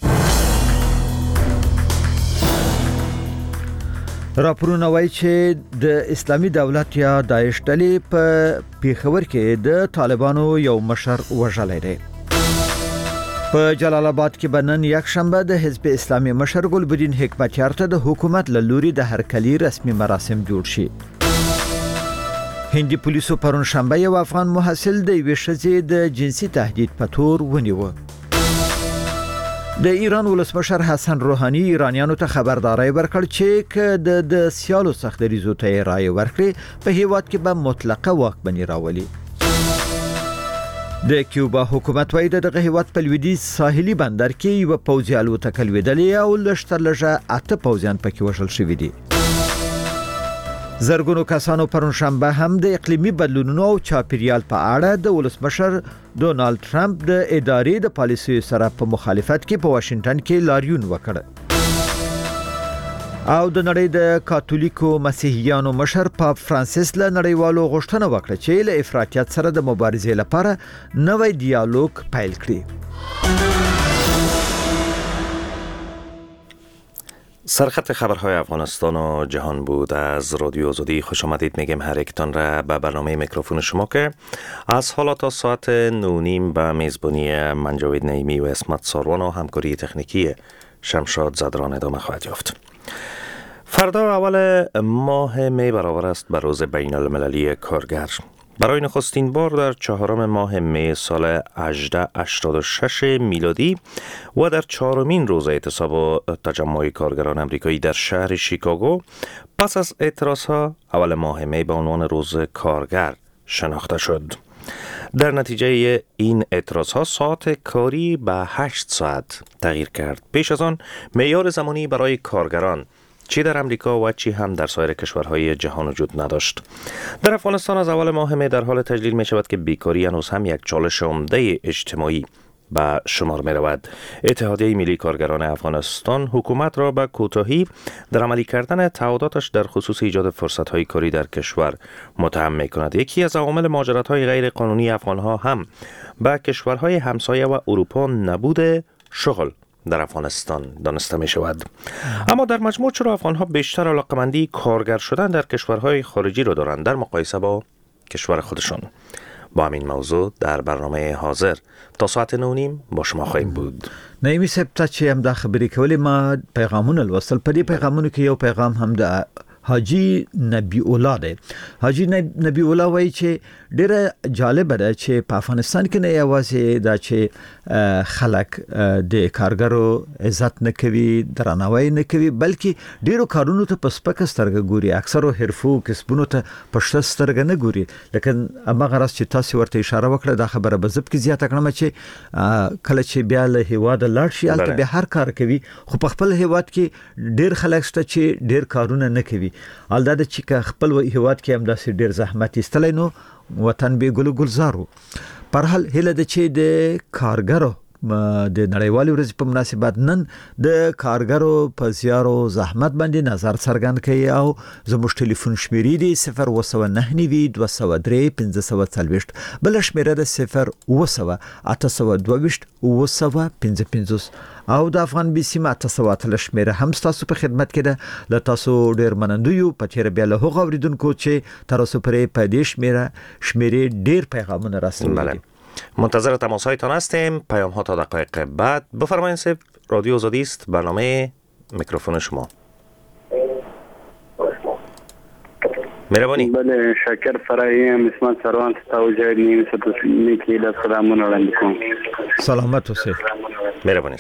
راپورونه وایي چې د اسلامي دولت یا داعش ډلې په پیښور کې د طالبانو یو مشر وژلی دی په جلال آباد کې بنن یک شنبه د حزب اسلامي مشر ګلبدین حکمتیار ته د حکومت له لوري د هرکلي رسمي مراسم جوړ شي هندي پولیسو پرون شنبه یو افغان محصل د یوې ښځې د جنسي تهدید په تور ونیو د ایران ولسمشر حسن روحاني ایرانیانو ته خبرداري ورکړ چې د سیالو سختریزو ته رائے ورکړي په هیواد کې به مطلقه واکمني راولي د کیوبا حکومت وايي دغه هیواد په لویدیځ ساحلي بندر کې یو پوځي الوتکه لویدلې او لږترلږه 8 پوځیان پکې وژل شوي دي زرګونو کسانو پرون شنبه هم د اقلیمي بدلونونو او چاپیریال په اړه د ولسمشر ډونالد ټرمپ د ادارې د پالیسۍ سره په مخالفت کې په واشنگټن کې لاریون وکړ او د نړۍ د کاتولیکو مسیحیانو مشر پاپ فرانسیس له نړیوالو غوښتنه وکړه چې له افراطیت سره د مبارزې لپاره نوې ډیالوګ پیل کړي سرخط خبرهای افغانستان و جهان بود. از رادیو آزادی خوش آمدید میگم هر یکتان را به برنامه میکروفون شما که از حالا تا ساعت 9:30 به میزبانی من جاوید نعیمی و اسمت ساروان و همکاری تکنیکی شمشاد زدران ادامه خواهد یافت. فردا اول ماه می برابر است به روز بین المللی کارگر. برای نخستین بار در 4 ماه می سال 1886 میلادی و در 4مین روز اعتصاب و تجمع کارگران امریکایی در شهر شیکاگو پس از اعتراضها اول ماه می به عنوان روز کارگر شناخته شد. در نتیجه این اعتراضها ساعت کاری به 8 ساعت تغییر کرد. پیش از آن معیار زمانی برای کارگران چی در امریکا و چی هم در سایر کشورهای جهان وجود نداشت. در افغانستان از اول ماه می در حال تجلیل می شود که بیکاری هنوز هم یک چالش عمده اجتماعی به شمار می رود. اتحادیه ملی کارگران افغانستان حکومت را به کوتاهی در عملی کردن تعهداتش در خصوص ایجاد فرصت‌های کاری در کشور متهم می کند. یکی از عوامل مهاجرت‌های غیر قانونی افغان‌ها هم به کشورهای همسایه و اروپا نبود شغل در افغانستان دانسته می شود. اما در مجموع چرا افغان‌ها بیشتر علاقمندی کارگر شدن در کشورهای خارجی را دارند در مقایسه با کشور خودشان؟ با همین موضوع در برنامه حاضر تا ساعت 9:30 با شما خواهیم بود. نایمی صاحب ته چې هم دا خبرې کولې ما پیغامونه لوستل په دې پیغامونو کې یو پیغام هم د حاجی نبی الله دی. حاجی نبی الله وایي چې ډیره جالب ده چې په افغانستان کې نه یوازې دا چې خلک د کارګرو عزت نه کوي درناوی نه کوي بلکې ډیرو کارونو ته په سپکه سترګه ګوري اکثرو حرفو کسبونو ته په شته سترګه نه ګوري لکه هغه راز چې تاسو ورته اشاره وکړه دا خبره به زب کې زیاته کړم چې کله چې بیا له هیواد لاړ شي البته به هر کار کوي خو په خپل هیواد کې ډیر خلک شته چې ډیر کارونه نه کوي البته چې خپل هیواد کې هم داسې ډیر زحمت ایستلی نو وطن به ګل گلزارو پر حال هله د چې د کارګرو د نړیوالې ورځې په مناسبت نن د کارګرو په زیارو زحمت باندې نظر څرګند کړي او زموږ ټلیفون شمیرې دی 0299503 بل شمیره د 0808225 او د افغان بي سي ماته سواتل شمیره هم تاسو په خدمت کې ده ل تاسو ډیر منندو یو په تیر بیا له هغه اوریدونکو چې تر اوسه پرې په دې شمیره ډیر پیغامونه راستلي. منتظر تماسهایتان هستیم. پیام ها تا دقایق بعد. بفرمایید صاحب رادیو آزادی است برنامه میکروفون شما. مهربانی. بله شکر فرایم اسمت سروان توجه نیم ستوسنی کی له سلامونه وړاندې کوم. سلامت اوسئ. مهربانی.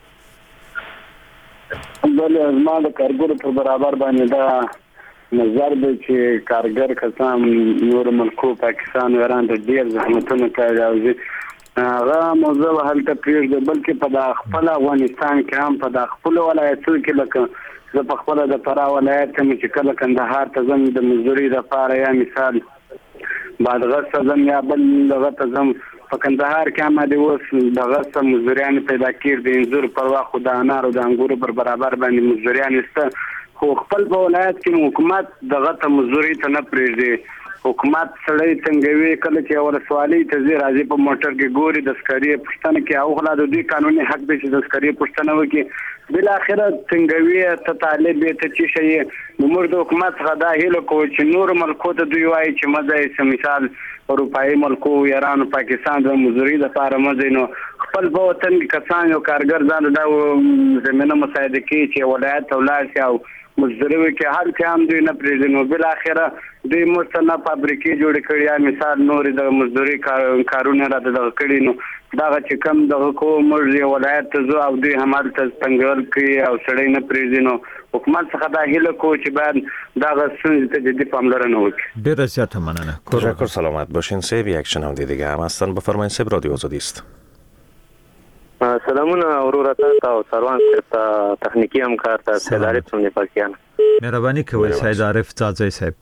بله ما د کارګرو په برابر باندې دا نظر دی چې کارګر کسان نور ملکو پاکستان ایران د ډیر زحمتونو کوي او هغه موضوع هلته پریږدي بلکې په خپل افغانستان کې هم په خپل ولایتونو کې لکه زه په خپل د فرا ولایت کې چې کله کندهار ته زم د مزدوري د لپاره یا مثال بعد غصه زم یا بل غته زم په کندهار کې هم د اوس د غصه مزدوریان پیدا کړي د انځور پر واخو د انار او د انګورو پر برابر باندې مزدوریان است خو خپل په ولایت کې حکومت دغه ته مزدوري ته نه پرېږدي. حکومت سړی تنګوي، کله چې ولسوالۍ ته ځي راځي په موټر کې ګوري د سکري پوښتنه کوي او خلا د دوی قانوني حق دی چې د سکري پوښتنه وکړي، بالاخره تنګوي ته طالب ته چې شي. نو موږ د حکومت څخه دا هیله کوو چې نور ملکو ته دوی وایي چې مزه یې مثال اروپایي ملکو ایران پاکستان د مزدوري لپاره مزه نو خپل په وطن کې کسان یو کارګر ځان دا زمينه مساعده کوي چې ولایت ولایت او مزدوري کې هر کام دوی نه پرېږدي. نو بالاخره دوی مستنه فابریکې جوړې کړي یا مثال نور د مزدوري کارونه را دغه کړي. نو دغه چې کم دغه کومه ولایت ته زو او دوی همالته څنګه کوي او سړی نه پرېږدي. نو حکومت څخه دا هیله کوو چې باید دغه ستونزې ته جدي پاملرنه وکړي. ډیره زیاته مننه. تشکر، سلامت باشین. سیب یک شنونده دیگه هم هستن، بفرمایید. سیب رادیو آزادی است. سلامونه اورورا ته او سروان ته تخنیکی همکار ته سید عارف څنګه پاکستان. مهرباني کوئ سید عارف ځاځي صاحب.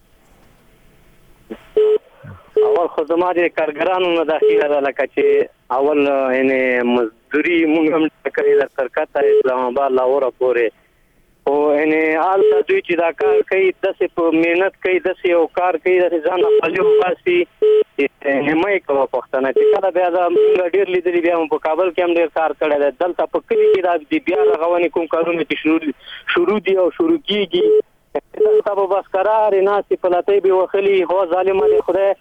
اول خدمات کارګرانو نه داخله ده لکه چې اول یعنی مزدوري موږ هم کړی د سرکټه اسلام آباد لاهور پورې او یعنی حال ته دوی چې دا کار کوي داسې په مهنت کوي داسې یو کار کوي داسې ځان خپل واسي همای کوه پښتنه چې کله بیا دا موږ ډیر لیدلی بیا په کابل کې هم ډیر کار کړی دی دلته په کلی کې دا بیا غوونې کوم کارونه چې شروع دي او شروع کیږي دلته به بس قرار ناسي پلاتې به وخلی هو ظالمانه خدای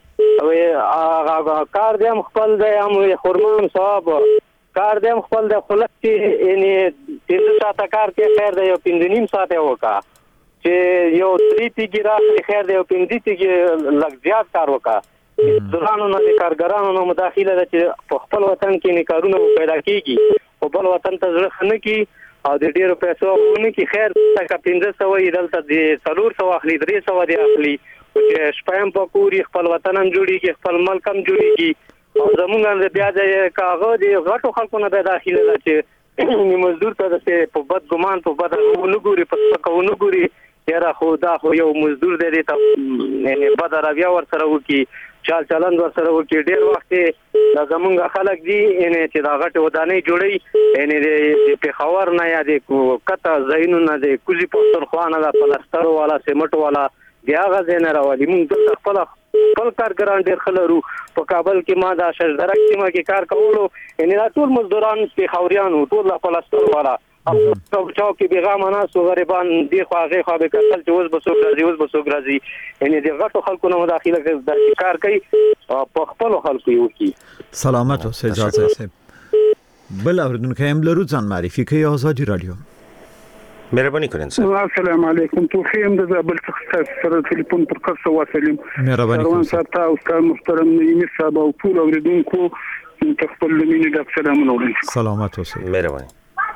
او کار دې هم خپل دی هم خرمان صاحب کار دې هم خپل د خلک چې یعنی 3 ساعته کار کې خیر دی یو 5.5 ساعته وکا چې یو 3 تیګی راځي خیر دی یو 5 تیګی لږ زیات کار وکا. ځوانانو نه کارګرانو نه مداخله ده چې په خپل وطن کې نه کارونه پیدا کیږي او بل وطن ته ځخ نه کی او د ډیرو پیسو ونه کی خیر تک 1500 وي دلته د 400 اخلي 300 دی اخلي چې شپم په پوری خپل وطن هم جوړیږي خپل ملک هم جوړیږي او زمونږ بیا د کاغذ د غټو خلکو نه داخله ده چې مزدور ته په بد ګمان په بد نه ګوري په څه نه ګوري یاره خو دا خو یو مزدور دی ته یعنی بد راویا ور سره وکي چال چلند ور سره وکي ډیر وخت دا زمونږ خلک دي یعنی چې دا غټ ودانې جوړي یعنی د پیښور نه یا د کته زینو نه د کوزي پښتونخوا نه د پلاستر والا سیمټ والا بیا غزه نه راوړي موږ خپل کارګران ډیر خلرو په کابل کې ما دا شجره کې ما کې کار کولو یعنی دا ټول مزدوران پیښوريان ټول پلاستر والا او چاو کې بیغام نه سو غریبان دی خو هغه خو به کتل چې اوس به سو غرازي یعنی د غټو خلکو نه مداخله کوي د کار کوي په خپل خلکو یو کی. سلامت اوسئ ځاځي صاحب. بل اوردونکو هم لرو ځان معرفي کوي آزادي رادیو. مهرباني کنین صاحب. السلام علیکم. تو خیم د زابل څخه سره ټلیفون پر کار واسلم. مهرباني کوم صاحب او استاد محترم نیمه صاحب او ټول اوردونکو تخپل لمینه د سلام علیکم. سلامت اوسئ. مهرباني.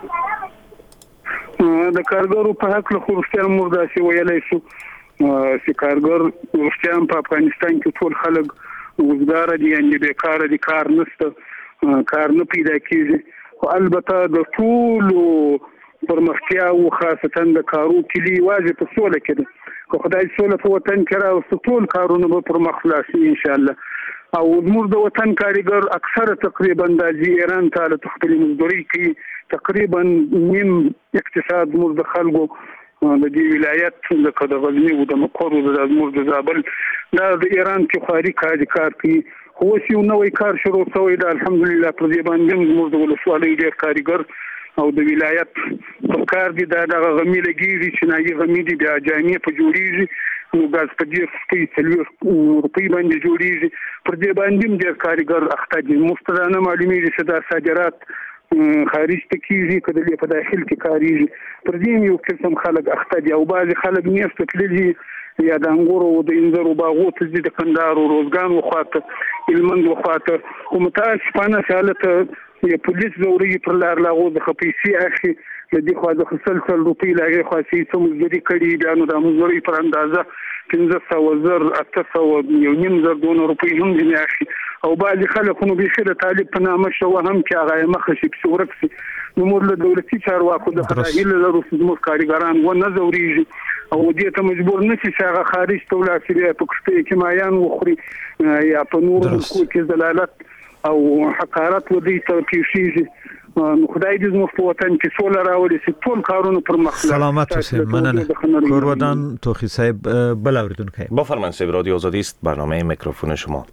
د کارګرو په حق له خورشتیا مردا سی ویلای شو چې کارګر خورشتیا په افغانستان کې ټول خلک وزګار دي یعنی بیکار دي کار نشته کار نه پیدا کیږي او البته د ټول پرمختیا او خاصتا د کارو کلی واجب په سوله کې که خدای سوله په وطن کې راوست ټول کارونه به پرمخ لاسي ان شاء الله. او زموږ د وطن کارګر اکثره تقریبا د ایران ته له تخپل مزدوري کې تقریبا نیم اقتصاد موږ د خلکو د دې ولایت د غزنی او د مقر او د موږ د زابل د ایران کې خاري کار کوي خو یو نوې کار شروع شوی د الحمدلله پر دې باندې موږ د ولسوالۍ ډېر کارګر او د ولایت په کار دي دا د غمی لګیږي چې نه غمی دي د جامع په جوړیږي نو غاز په دې په روپی باندې جوړیږي پر دې باندې د کارګر اخته دي مستدانه معلومیږي چې د صادرات خارج ته کیږي کله په داخل کې کاریږي پر دې یو قسم خلک اخته دي او بعض خلک نیفت تللی یا د انګورو او د انځرو باغو ته د کندهار او روزګان وخواته علمند وخواته او متاسفانه حالت یا پولیس زوري پر لار لاغو د خپېسي اخی د دې خو د خصل روپی لاګي خاصي سم مزدوري کړي دا نو د مزدوري پر اندازه 1500 800 یو نیم زر دون روپی هم دي اخی او بعض خلک نو به خله طالب په نامه شو هم چې هغه مخه شي ورکسي نو موږ له دولتي چارواکو د خدایله لرو چې کارګران و نه زوريږي او دې ته مجبور نشي چې هغه خارج ته ولاړ شي په کښته کې مایان وخوري یا په نور کو کې دلالت او حقارت ودی ته پیښیږي خدای دې زموږ په وطن کې سوله راوړي چې ټول کارونه پر مخ لاړ. سلامت اوسئ. مننه. کورودان توخی صاحب بل اوریدونکو. بفرمایید صاحب، رادیو آزادی است، برنامه میکروفون شما.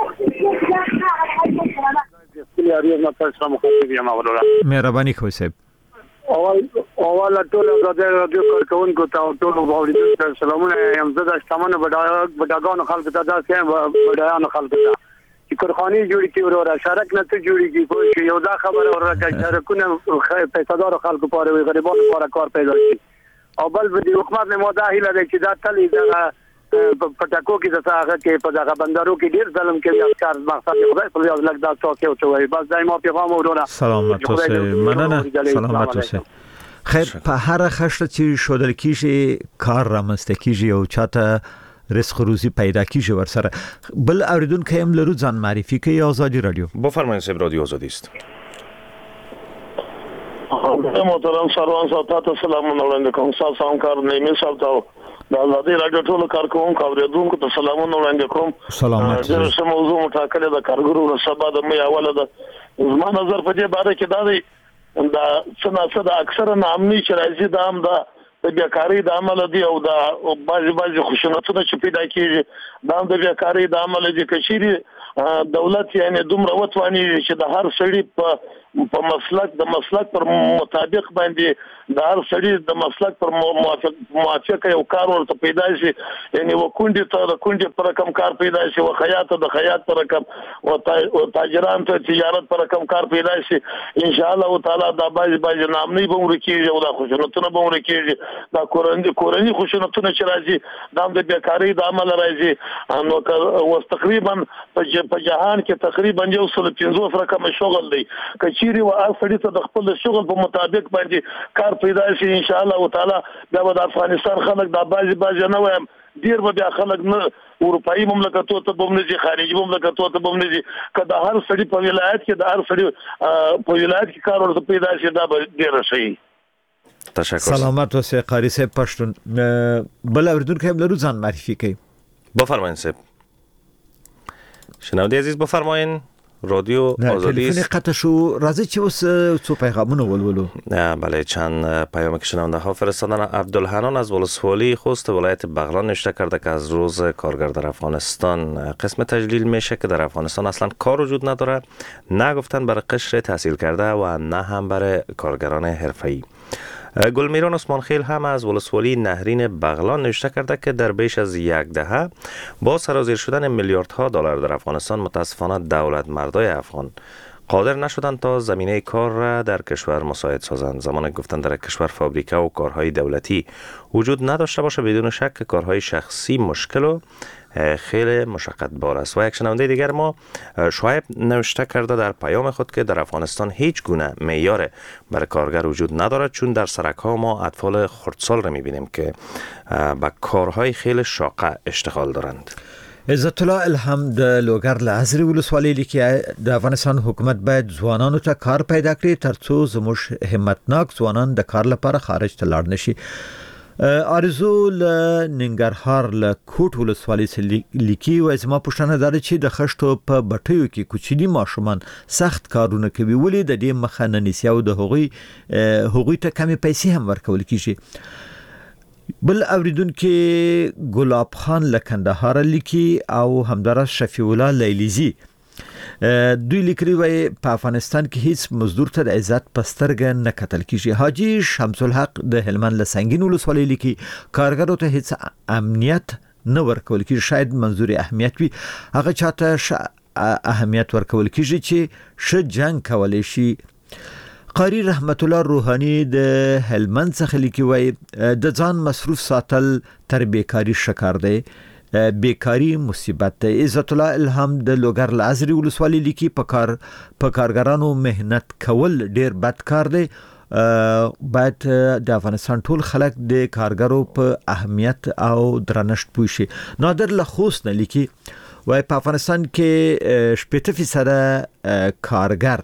مهرباني کوئ صاحب. اول ټول رادیو کارکونکو ته ټول اوریدونکو ته سلامونه. یم زه د شتمن بډاګانو خلکو ته دا سیم بډایانو خلکو ته چې کارخانه جوړې کی ورو شرک نه ته جوړې کی کوئی یو دا خبره ورکه شرکونه پیسادار خلکو پاره وي غریبانو پاره کار پیدا شي. او بل د حکومت نه ماده هیله ده چې دا تل دا پټاکو کې د هغه کې په دغه بندرو کې ډیر ظلم کوي افکار مقصد خدای په یاد لګ دا څوک یو څوی بس دایمه پیغام وروره. سلامت اوسئ. مننه. سلامت اوسئ. خیر په هر خشته چې شودل کیږي کار رامنځته کیږي او چاته رزق روزی پیدا کیږي ورسره. بل اوریدونکو هم لرو ځان معرفي کوي. آزادی رادیو. بفرمایید صاحب، رادیو آزادی است. محترم سروان صاحب ته سلامونه وړاندې کوم. تاسو همکار نیمه صاحب ته د آزادی رادیو ټول کارکونکو اوریدونکو ته سلامونه وړاندې کوم. سلامات. د څه موضوع مټاکله د کارګرو سبا د مې اوله ده. زما نظر په دې باره کې دا دی دا څنګه د اکثره نامني چې راځي دا هم د بیکاری د عمل دی او د بعضی خشونتونه چې پیدا کیږي دا هم د بیکاری د عمل دی. کچيري دولت یعنی دومره وتوانی چې د هر سړي په مسلک پر مطابق باندې د هر سړي د مسلک پر موافق یو کار ورته پیدا شي. یعنی وکوندي ته د کونډي پر رقم کار پیدا شي، او خیاط د خیاط پر رقم او تاجران ته تجارت پر رقم کار پیدا شي. ان شاء الله تعالی دا بعضی نامني به ورکیږي او دا خشونتونه به ورکیږي. دا کورنۍ خشونتونه چې راځي دا د بیکاری د عمل راځي. نو تقریبا په جهان کې تقریبا 150 رقم شغل دی. کچيري و اصلي ته د خپل شغل په مطابق باندې کار پیدا شي ان شاء الله تعالی دا د افغانستان خلک د بعضی نه وایم ډیر به خلک نه اروپאי مملکتونو ته بمنځي، خارجي مملکتونو ته بمنځي. کله هر سړي په ولایت کې د هر سړي په ولایت کې کار ورته پیدا شي دا به ډیر شي. تشکر. سلامت اوسئ. قاری صاحب پښتون بل اوریدونکو هم لرو ځان معرفي کوي. بفرمایید صاحب. شنونده عزیز بفرمایید. رادیو آزادی است. تلفن قطع شو. راځي چې اوس څو پیغامونه ولولو. بله چند پیام که شنونده ها فرستادن. عبدالحنان از ولسوالی خوست ولایت بغلان نوشته کرده که از روز کارگر در افغانستان قسم تجلیل میشه که در افغانستان اصلا کار وجود نداره، نه گفتن برای قشر تحصیل کرده و نه هم برای کارگران حرفه‌ای. گلمیران عثمان خیل هم از ولسوالی نهرین بغلان نوشته کرده که در بیش از یک دهه با سرازیر شدن میلیاردها دلار در افغانستان متاسفانه دولت مردای افغان قادر نشدند تا زمینه کار را در کشور مساعد سازند. زمان گفتن در کشور فابریکه و کارهای دولتی وجود نداشته باشه بدون شک که کارهای شخصی مشکل و خیلی مشقت بار است. و یک شنونده دیگر ما شعیب نوشته کرده در پیام خود که در افغانستان هیچ گونه معیار برای کارگر وجود ندارد، چون در سرک ها ما اطفال خردسال را میبینیم که با کارهای خیلی شاقه اشتغال دارند. عزت الله الهم د لوګر لازري ولسوالۍ لیکي د افغانستان حکومت باید ځوانانو ته کار پیدا کړي ترڅو زموږ همتناک ځوانان د کار لپاره خارج ته لاړ نشي. ارزو ل ننګرهار ل کوټ ولسوالۍ لیکي و زما پوښتنه ده چې د خښتو په بټیو کې کوچني ماشومان سخت کارونه کوي، ولې د دې مخه نه نیسي او د هغوی ته کمی پیسې هم ورکول کیږي. بل اوریدونکو ګلاب خان لکندهار لیکي او همدارس شفیع الله لیلیزی دوی لیکلي وای په افغانستان کې هیڅ مزدور ته د عزت پسترګ نه کتل کیږي. حاجی شمس الحق د هلمند لسنګین ولسوالۍ لیکي کارګرو ته هیڅ امنیت نه ورکول کیږي، شاید منظور اهمیت وي هغه چاته اهمیت ورکول کیږي چې ش جنگ کولای شي. قاری رحمت الله روحانی د هلمند څخه لیکي وای د ځان مصروف ساتل تر بیکاری شکار دی، بیکاری مصیبت دی. عزت الله الهام د لوګر لازري ولسوالۍ لیکي په کارګرانو مهنت کول ډیر بد کار دی. باید د افغانستان ټول خلک د کارګرو په اهمیت او درنښت پوه شي. نادر لخوس نه لیکي وای په افغانستان کې 80% کارګر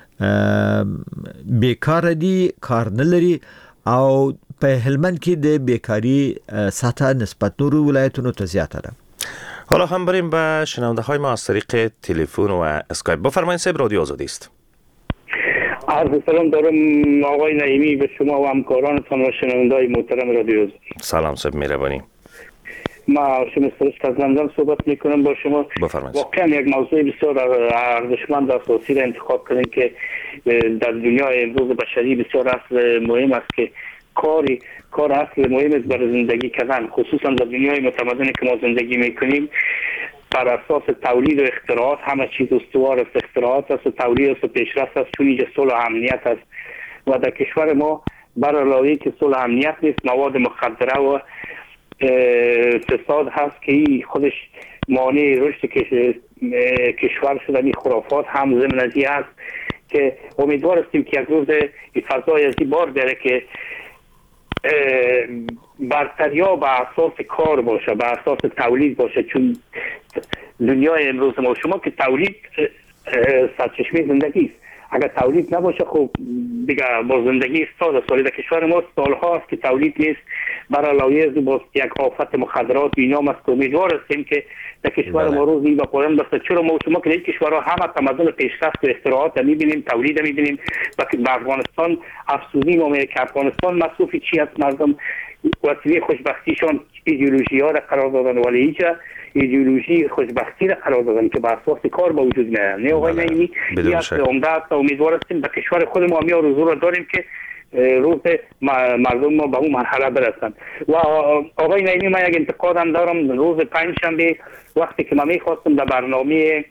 بیکار دي، کار نه لري او په هلمند کې د بیکاری سطح نسبت نورو ولایتونو ته زیاته ده. حالا هم بریم به شنونده های ما از طریق تلفن و اسکایپ. بفرمایید صاحب رادیو آزادی است. عرض سلام دارم آقای نعیمی به شما و همکارانتان و شنونده‌های محترم رادیو. سلام صاحب، مهربانی. ما شما از لندن صحبت میکنم با شما. بفرمایید. واقعا یک موضوع بسیار ارزشمند و اساسی را انتخاب کردین که در دنیای امروز بشری بسیار اصل مهم است که کار اصل مهم است برای زندگی کردن، خصوصا در دنیای متمدنی که ما زندگی میکنیم. بر اساس تولید و اختراعات همه چیز استوار است، اختراعات است و تولید است و پیشرفت است، چون اینجا صلح و امنیت است و در کشور ما بر علاوه که صلح و امنیت نیست، مواد مخدره و فساد هست که این خودش مانع رشد کشور شده. این خرافات هم ضمن از این هست که امیدوار هستیم که یک روز فضای از این بار داره که برتریا به اساس کار باشه، به اساس تولید باشه، چون دنیای امروز ما شما که تولید سرچشمه زندگی است. اگر تولید نباشه خب دیگه با زندگی استاد است. در کشور ما سالها است که تولید نیست، بر علاوه از باز یک آفت مخدرات اینام است. امیدوار هستیم که در کشور ما روزی با پایان برسه. چرا ما شما که در کشورها همه تمدن پیشرفت و اختراعات می‌بینیم، تولید می‌بینیم. و افغانستان افسوسی ما که افغانستان مصروف چی است؟ مردم وسیله خوشبختیشان ایدئولوژی‌ها را قرار دادن، ولی اینجا ایدئولوژی خوشبختی را قرار دادن که بر اساس کار به وجود میاد. نه آقای نعیمی، این اصل عمده است. امیدوار هستیم در کشور خود ما آرزو را داریم که روز مردم ما به اون مرحله برسن. و آقای نعیمی، من یک انتقادم دارم. روز پنجشنبه وقتی که من میخواستم در برنامه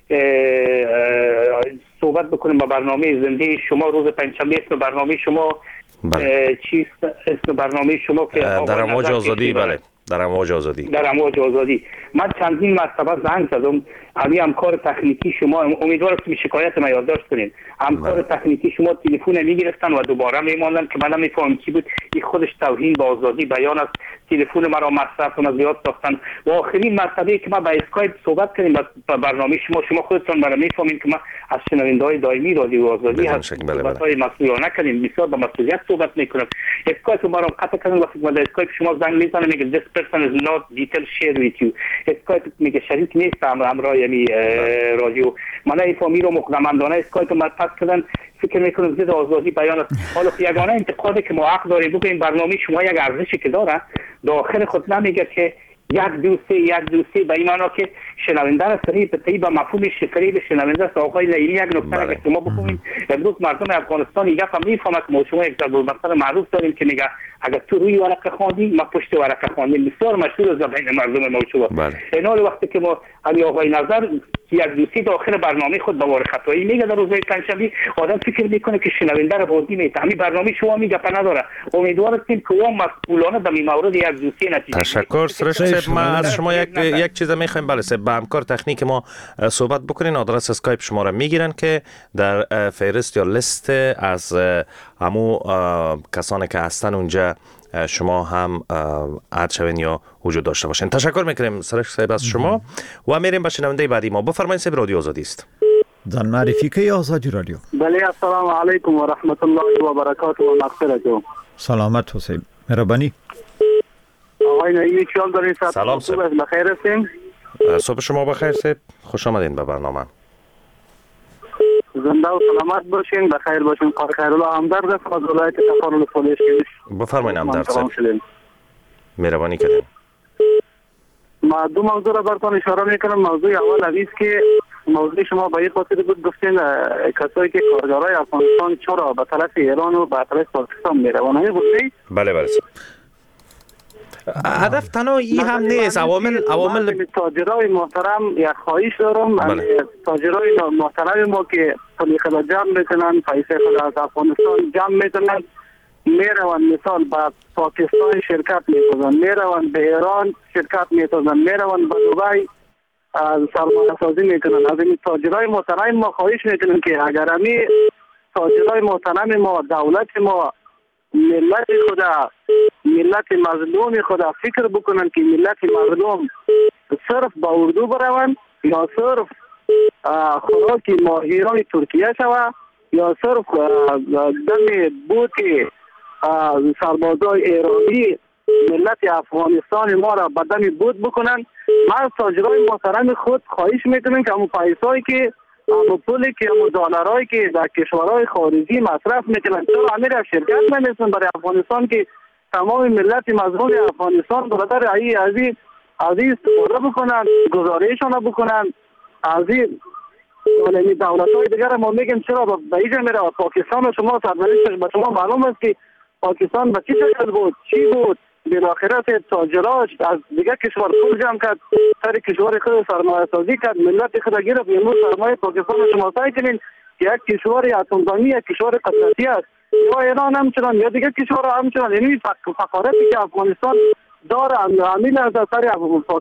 صحبت بکنیم، با برنامه زنده شما، روز پنجشنبه اسم برنامه شما چیست؟ اسم برنامه شما که در امواج آزادی. بله، در امواج آزادی. من چندین مرتبه زنگ زدم. همکار تکنیکی شما، امیدوارم که شکایت ما یادداشت کنین، همکار تکنیکی شما تلفن میگرفتن و دوباره میماندن که من نمیفهمم چی بود. این خودش توهین به آزادی بیان است. تلفن مرا مصرف و زیاد ساختن. و آخرین مرتبه که ما با اسکایپ صحبت کردیم با برنامه شما خودتون برای میفهمین که ما از شنونده‌های دائمی رادیو آزادی هستیم. صحبت‌های مسئولانه کردیم، بسیار با مسئولیت صحبت میکنم. اسکایپ مرا قطع کردن. وقتی ما در اسکایپ شما زنگ میزنم میگه this person is not detail share with you. اسکایپ میگه شریک نیستم همراه رادیو. من این فامیل رو مقدماندانه اسکایپ مرتب کردن. فکر میکنم ضد آزادی بیان است. حالا یگانه انتقادی که ما حق داریم بگیم برنامه شما یک ارزشی که داره، داخل خود نمیگه که یک دو سه به این معنا که شنونده را سریع به مفهوم شفری به شنونده است. آقای نعیمی، یک نکته که شما بکنید، امروز مردم افغانستان یک هم میفهمه که ما شما یک ضرب‌المثل معروف داریم که میگه اگر تو روی ورقه خواندی ما پشت ورقه خواندیم. بسیار مشهور است بین مردم ما شما. این حال وقتی که ما علی آقای نظر یک دوستی داخل برنامه خود دوباره خطایی میگه در روز پنجشنبه، آدم فکر میکنه که شنونده را بازی میده. همین برنامه شما میگه پا نداره. امیدوار هستیم که اون مسئولانه در این مورد یک دوستی نتیجه. تشکر سرش. ما از شما یک چیز میخوایم. بله صاحب، با همکار تکنیک ما صحبت بکنین. آدرس اسکایپ شما را میگیرن که در فهرست یا لیست از همو کسانی که هستن اونجا شما هم عاد شوین یا وجود داشته باشین. تشکر میکنیم سرش صاحب از شما و میریم به شنونده بعدی ما. بفرمایید صاحب، رادیو آزادی است. زن معرفی که آزادی رادیو. بله، السلام علیکم و رحمت الله و برکاته و مغفرته. سلامت حسین، مهربانی. آقای نعیمی چیال دارین؟ سلام صاحب، بخیر هستین؟ صبح شما بخیر صاحب، خوش آمدین به برنامه. زنده و سلامت باشین، بخیر باشین. کار خیرالله همدرد است از ولایت تخار فولش. بفرمایید همدرد صاحب، مهربانی کردین. ما دو موضوع را براتون اشاره میکنم. موضوع اول است که موضوع شما به این خاطر بود گفتین کسایی که کارگرای افغانستان چرا به طرف ایران و به طرف پاکستان میروند. همین بود نه؟ بله بله. هدف تنها این هم نیست. عوامل تاجرای محترم یک خواهش دارم. تاجرای محترم ما که پول خود جمع میکنن، پیسه خود از افغانستان جمع میکنن، میروند مثال به پاکستان شرکت میکنن، میروند به ایران شرکت میکنن، میروند به دبی سرمایه سازی میکنن. از این تاجرای محترم ما خواهش میکنیم که اگر همی تاجرای محترم ما، دولت ما، ملت خدا، ملت مظلوم خدا فکر بکنن که ملت مظلوم صرف با اردو بروند یا صرف خوراک ماهیران ترکیه شود یا صرف دم بوت سربازای ایرانی ملت افغانستان ما را بدن بود بکنن. ما از تاجرای محترم خود خواهش میکنم که همون پیسایی که اما پولی که اما دلارایی که در کشورهای خارجی مصرف میکنن چرا امیر شرکت نمیکنن برای افغانستان که تمام ملت مظلوم افغانستان برادر عزیز استفاده بکنن گزارششان بکنن از این دولت‌های دیگر ما میگیم چرا به اینجا میره پاکستان و شما سرنوشتش به شما معلوم است که پاکستان به چی شکل بود چی بود بالاخره تاجراش از دیگر کشور پول جمع کرد سر کشور خود سرمایه سازی کرد ملت خود گرفت امروز سرمایه پاکستان شما سعی کنین که یک کشور اتم‌بمبی یک کشور قدرتی است یا ایران همچنان یا دیگر کشور همچنان یعنی فقارتی که افغانستان داره عمیل از سر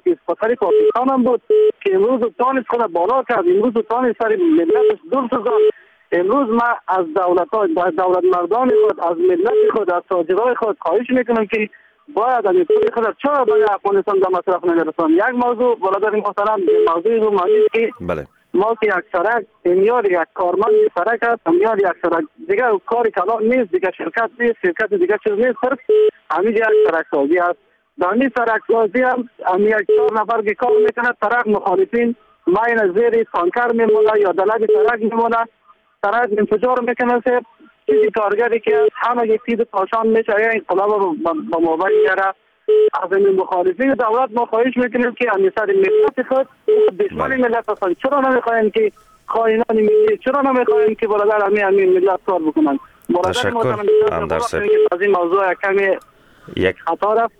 پاکستان هم بود که امروز تانیس خود بالا کرد امروز تانیس سر ملتش دور سزان امروز ما از دولت مردان خود از ملت خود از تاجرای خود خواهش میکنم که باید از پول خود چرا برای افغانستان در مصرف نمیرسان یک موضوع برادر محترم موضوع رو معنی که ما که یک سرک امیال یک کارمند سرک است امیال یک سرک دیگر کاری کلان نیست دیگر شرکت نیست شرکت دیگر چیز نیست صرف همین یک سرک سازی است در این سرک سازی هم یک 4 نفر که کار میکنه سرک مخالفین ماین زیر تانکر میمونه یا دلگ سرک میمونه سرک انفجار میکنه سر چیزی کارگری که همه یک چیز پاشان میشه یا انقلاب با موبایل گره از این مخالفین دولت ما خواهش میکنیم که همین سر ملت خود دشمن ملت هستن چرا نمیخواین که خائنان ملی چرا نمیخواین که برادر همین ملت کار بکنن تشکر اندرسه از این موضوع کمی یک خطا رفت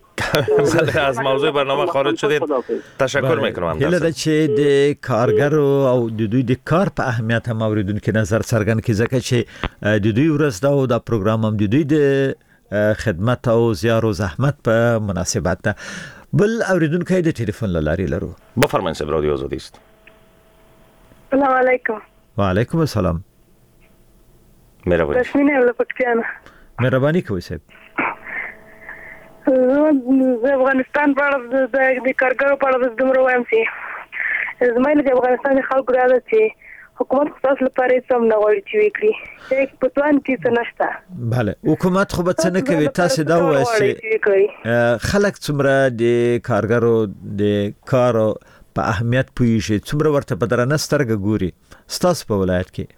از موضوع برنامه خارج شدید تشکر میکنم هله چې د کارګرو او د دوی د کار په اهمیت هم اوریدونکو نظر څرګند کړي ځکه چې د دوی ورځ دا او د پروګرام هم د دوی د خدمت او زیار او زحمت په مناسبت ده بل اوریدونکو د ټلیفون لاري لرو بفرمایئ صاحب رادیو آزادی است السلام علیکم و علیکم السلام مهربانی تسمینه له پکتیانه مهرباني کوئ صاحب د افغانستان په اړه د کارګرو په اړه دومره وایم چې زموږ د افغانستان خلکو راځي چې حکومت خاص لپاره سم نه غواړي چې وکړي چې په توان کې څه نشته بله حکومت خو به څه نه کوي تاسو دا وایي چې خلک څومره د کارګرو د کار په اهمیت پوهیږي څومره ورته په درنه سترګه ګوري ستاسو په ولایت کې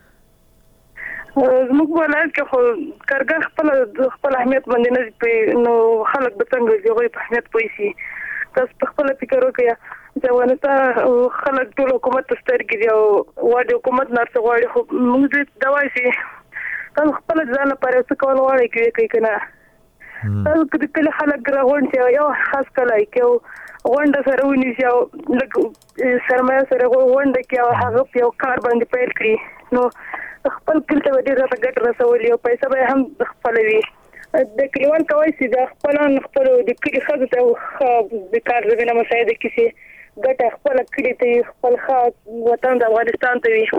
زموږ ولایت کې خو کارګر خپل اهمیت باندې نه پي نو خلک به څنګه دی په اهمیت پوي تاسو په خپل فکر وکړئ چې افغانستان خلک ټول حکومت سترګې دی او واده حکومت نارڅ غواړي خو موږ دې دا وایي چې تاسو خپل ځان لپاره څه کول غواړئ کوي کنه تاسو کله خلک راغون چې یو خاص کله کې غونډه سره ونیسي او سرمایه سره غونډه کې هغه یو کار باندې پیل کړی نو خپل کلته ډیر راته ګټ رسولي او پیسې به هم خپلوي د کلیوال کوي چې د خپل د کلی خزه ته د کار زمينه مساعده کیسي ګټه خپل کلی ته خپل وطن د افغانستان ته وي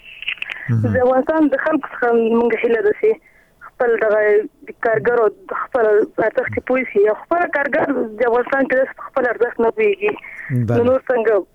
د افغانستان د خلکو څخه موږ هیله ده چې خپل د کارګرو خپل ارزښت پوهیږي خپل کارګر د افغانستان کې خپل ارزښت نه پیږي نور څنګه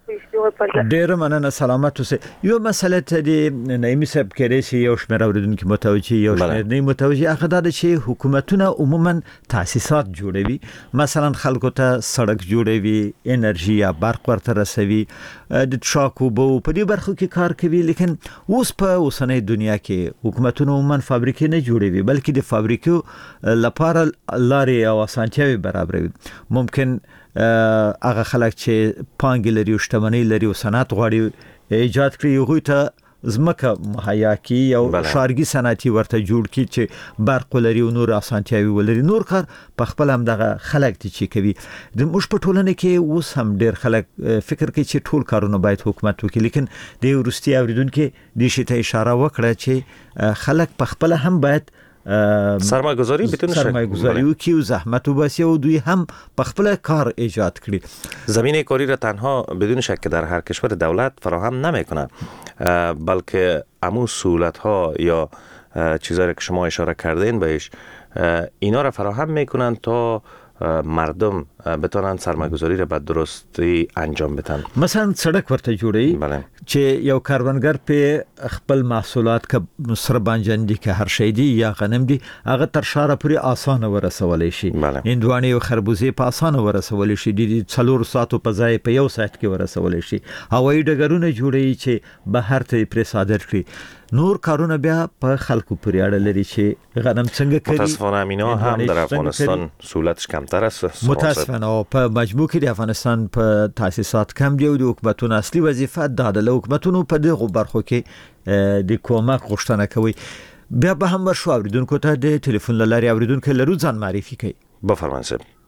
ډیر مننه سلامت اوسئ یو مسله ته د نایمي صاحب کېږي چې یو شمېر اوریدونکو متوجي یو شمېر نه متوجي هغه دا چې حکومتونه عموما تاسیسات جوړوي مثلا خلکو ته سړک جوړوي انرژي یا برق ورته رسوي د ټراکو بو په دې برخو کې کار کوي لیکن اوس په اوسنۍ دنیا کې حکومتونه عموما فابریکې نه جوړوي بلکې د فابریکو لپاره لارې او اسانتیاوي برابروي ممکن هغه خلک چې پانګې لري او شتمنۍ لري او صنعت غواړي ایجاد کړي هغوی ته ځمکه مهیا کړي او ښارګي صنعتي ورته جوړ کړي چې برق ولري او نور اسانتیاوي ولري نور کار په خپل هم دغه خلک چې کوي د موږ په ټولنه کې اوس هم ډېر خلک فکر کوي چې ټول کارونه باید حکومت وکړي لیکن د وروستي اوریدونکو د شي ته اشاره وکړه چې خلک په خپل هم باید سرمایه‌گذاری بدون شک سرمایه‌گذاری و کی و زحمت و بسی و دوی هم په خپل کار ایجاد کړي زمینه کاری را تنها بدون شک که در هر کشور دولت فراهم نمیکنه بلکه امو سهولت ها یا چیزایی که شما اشاره کردین بهش اینا را فراهم میکنن تا مردم بتونن سرمایه‌گذاری را به درستی انجام بدن. مثلا سړک ورته جوړي چې یو کاروانګر په خپل محصولات ک سره بانجان دي که هر شی دي یا غنم دي هغه تر شاره پورې آسانه ورسولې شي. هندوانه او خربوزې په آسانه ورسولې شي، د 4 ساعتو په ځای په 1 ساعت کې ورسولې شي. هوایي ډګرونه جوړي چې بهر ته پرې صادر کړي. نور کارونه بیا په خلکو پورې اړه لري چې غنم څنګه کوي. متاسفانه امینا هم در افغانستان سهولتش کمتر است. متاسفانه په مجموع کې د افغانستان په تاسیسات کم دی او د حکومتونو اصلي وظیفه د حکومتونو په دغه برخو کې د کومک غوښتنه کوي. بیا به هم ورشو اوریدونکو ته د ټلیفون لاري اوریدونکو لرو ځان معرفي کوي. بفرمایئ.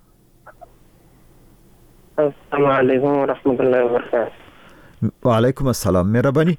السلام علیکم و رحمت الله وبرکاته. وعلیکم السلام. مهرباني.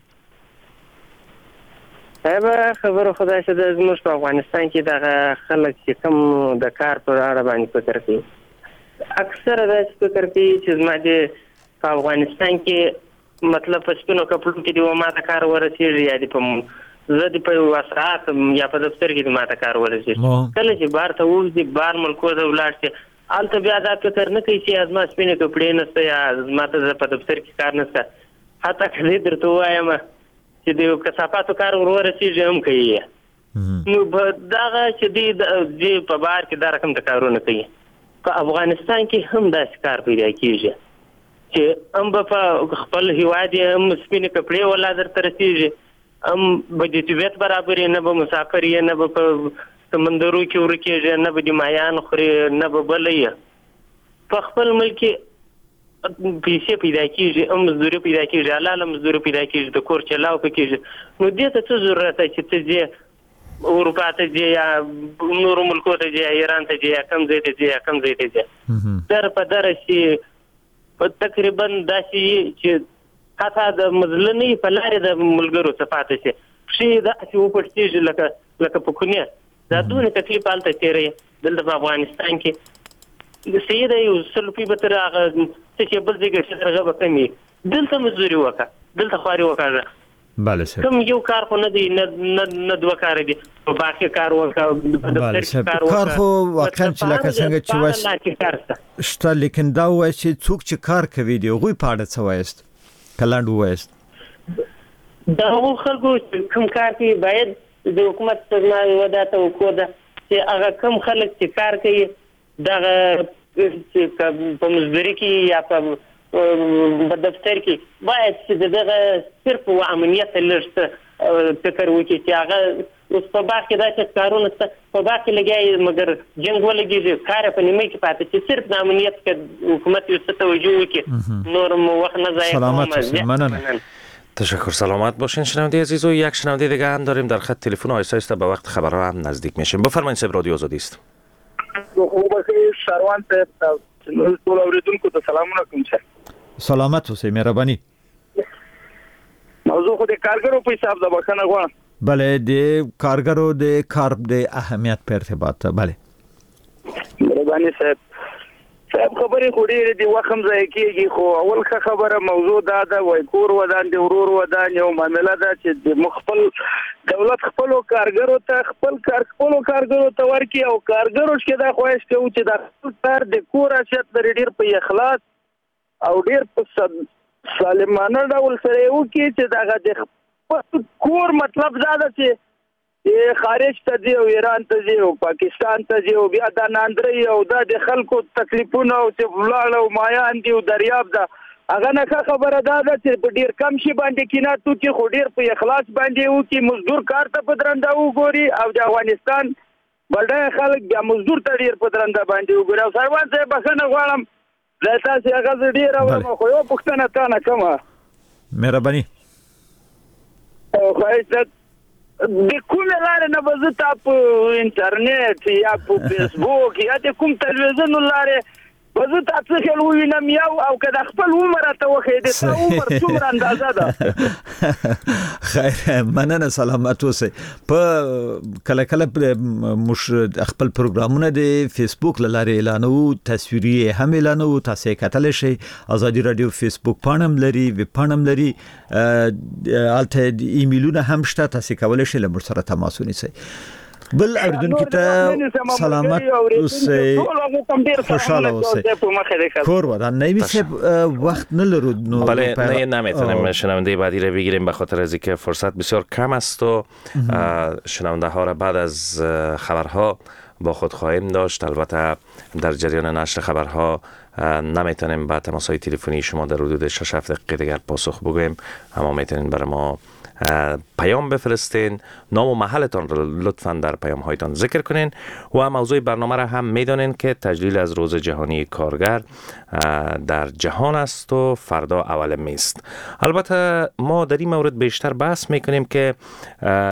خبره خدای شه د زموږ په افغانستان کې د خلک چې کوم د کار پر اړه باندې فکر کوي، اکثره د فکر کوي چې زما د افغانستان کې مطلب په سپینو کپړو کې دی و ما ته کار ورسېږي یا د په زه د په وسعت یا په دفتر کې ما ته کار ورسېږي. کله چې بار ته وځي بار ملکو ته ولاړ شي البته بیا دا فکر نه کوي چې ازما سپینو کپړې نشته یا زما ته په دفتر کې کار نشته. حتی کله درته وایم چې د کثافاتو کار ورسېږي هم کوي. نو دغه چې دی په بار کې دا رقم د کارونه کوي. په افغانستان کې هم داسې کار پیدا کیږي چې هم په خپل هیواد هم سپینې کپړې ولا درته رسېږي، هم به د طبیعت برابرې نه به مسافر یې نه به په سمندرو کې ورکېږي نه به د مایان خوري نه به بله یې. په خپل ملک کې پیسې پیدا کیږي، هم مزدوري پیدا کیږي، حلاله مزدوري پیدا کیږي، د کور چلاو پکېږي. نو دې ته څه ضرورت دی چې ته ځې اروپا ته ځې یا نورو ملکو ته ځې یا ایران ته ځې یا کوم ځای ته ځې یا کوم ځای ته ځې. در په دره شي تقریبا داسې چې حتی د مزلنۍ په لارې د ملګرو څخه پاتې شي، پښې داسې وپړسېږي لکه په کونې. دا دونه تکلیف هلته تېروي. دلته په افغانستان کې صحیح دی، یو 100 روپۍ به تر هغه څه چې بل ځای ګټې تر هغه به کم وي. دلته مزدوري وکړه، دلته خواري وکړه. بله صاحب. کوم یو کار خو نه دی، نه دوه کار دي. په باغ کې کار وکړه، په دفتر کې کار وکړه. کار خو واقعا چې لکه څنګه چې وایست شته، لیکن دا وایي چې څوک چې کار کوي دی هغوی په اړه څه وایست کلاند وایست؟ د هغو خلکو کوم کار کوي باید د حکومت څخه ودا توقع ده چې هغه کوم خلک چې کار کوي دغه په مزدوري کې یا په دفتر کې باید چې دغه صرف و امنیت لږ فکر وکړي چې هغه اوس په باغ کې داسې کارونه شته، په باغ کې لګیا مګر جنګ ولګېږي، کار په نیمه کې پاتې چې صرف د امنیت کې حکومت یو څه توجه وکړي. نور مو وقت نه ضایع کوم. تشکر. سلامت باشین شنونده عزیز. و یک شنونده دیگه هم داریم در خط تلفن. آیسته به وقت خبرها هم نزدیک میشیم. بفرمایید صاحب، رادیو آزادی است. خوب بخیر شروان صاحب، ټول اوریدونکو ته سلامونه کوم. سلامت اوسئ. مهرباني. موضوع خو د کارګرو په حساب د بخښنه غواړم. بله، د کارګرو د کار د اهمیت په ارتباط. بله مهرباني صاحب. خبرې خو ډېرې دي، وخت هم ضایع کېږي. خو اول ښه خبره موضوع دا ده، وایي کور ودان د ورور ودان یو معامله ده چې د خپل دولت خپلو کارګرو ته خپلو کارګرو ته ورکړي او کارګرو کې دا خواهش کوو چې د خپل کار د کور حیثیت لري ډېر په اخلاص او ډېر په سالمانه ډول سره یې وکړي چې دغه د کور مطلب دا ده چې خارج ته ځي او ایران ته ځي او پاکستان ته ځي او بیا دا ناندري او دا د خلکو تکلیفونه او چې ولاړ او مایان دي او دریاب ده. هغه نه خبره دا ده چې په ډیر کم شي باندې کینات وکړي، خو ډیر په اخلاص باندې وکړي، مزدور کار ته په درنده وګوري او د افغانستان بلډای خلک بیا مزدور ته ډیر په درنده باندې وګوري. او سروان صاحب بخښنه غواړم له تاسې هغه ډیر اورم، خو یو پوښتنه تا نه کومه. مهرباني. خو د کومې لارې نه به زه تا په انټرنیټ یا په فیسبوک یا د کوم تلویزیون لارې به زه تا څه خیل ووینم او که د خپل عمر راته وښیې د تا عمر څومره اندازه ده؟ خیر، مننه. سلامت اوسئ. په کله خپل پروګرامونه د فیسبوک له لارې اعلانوو، تصویري هم اعلانوو. تاسو یې کتلی شئ. ازادي راډیو فیسبوک پاڼه هم لري، ویب پاڼه هم لري، هلته ایمیلونه هم شته، تاسو کولی شئ له موږ سره تماس ونیسئ. بل اوریدونکو ته سلامت اوسئ، خوشحاله اوسئ. کور ودان نمیشه وقت نلرو. بله نمیتونیم شنونده بعدی رو بگیریم به خاطر از اینکه فرصت بسیار کم است و شنونده ها را بعد از خبرها با خود خواهیم داشت. البته در جریان نشر خبرها نمیتونیم با تماس‌های تلفنی شما در حدود 6-7 دقیقه دیگر پاسخ بگوییم، اما میتونین برای ما پیام بفرستین، نام و محلتان را لطفاً در پیام هایتان ذکر کنین و موضوع برنامه را هم میدانین که تجلیل از روز جهانی کارگر در جهان است و فردا اول می است. البته ما در این مورد بیشتر بحث میکنیم که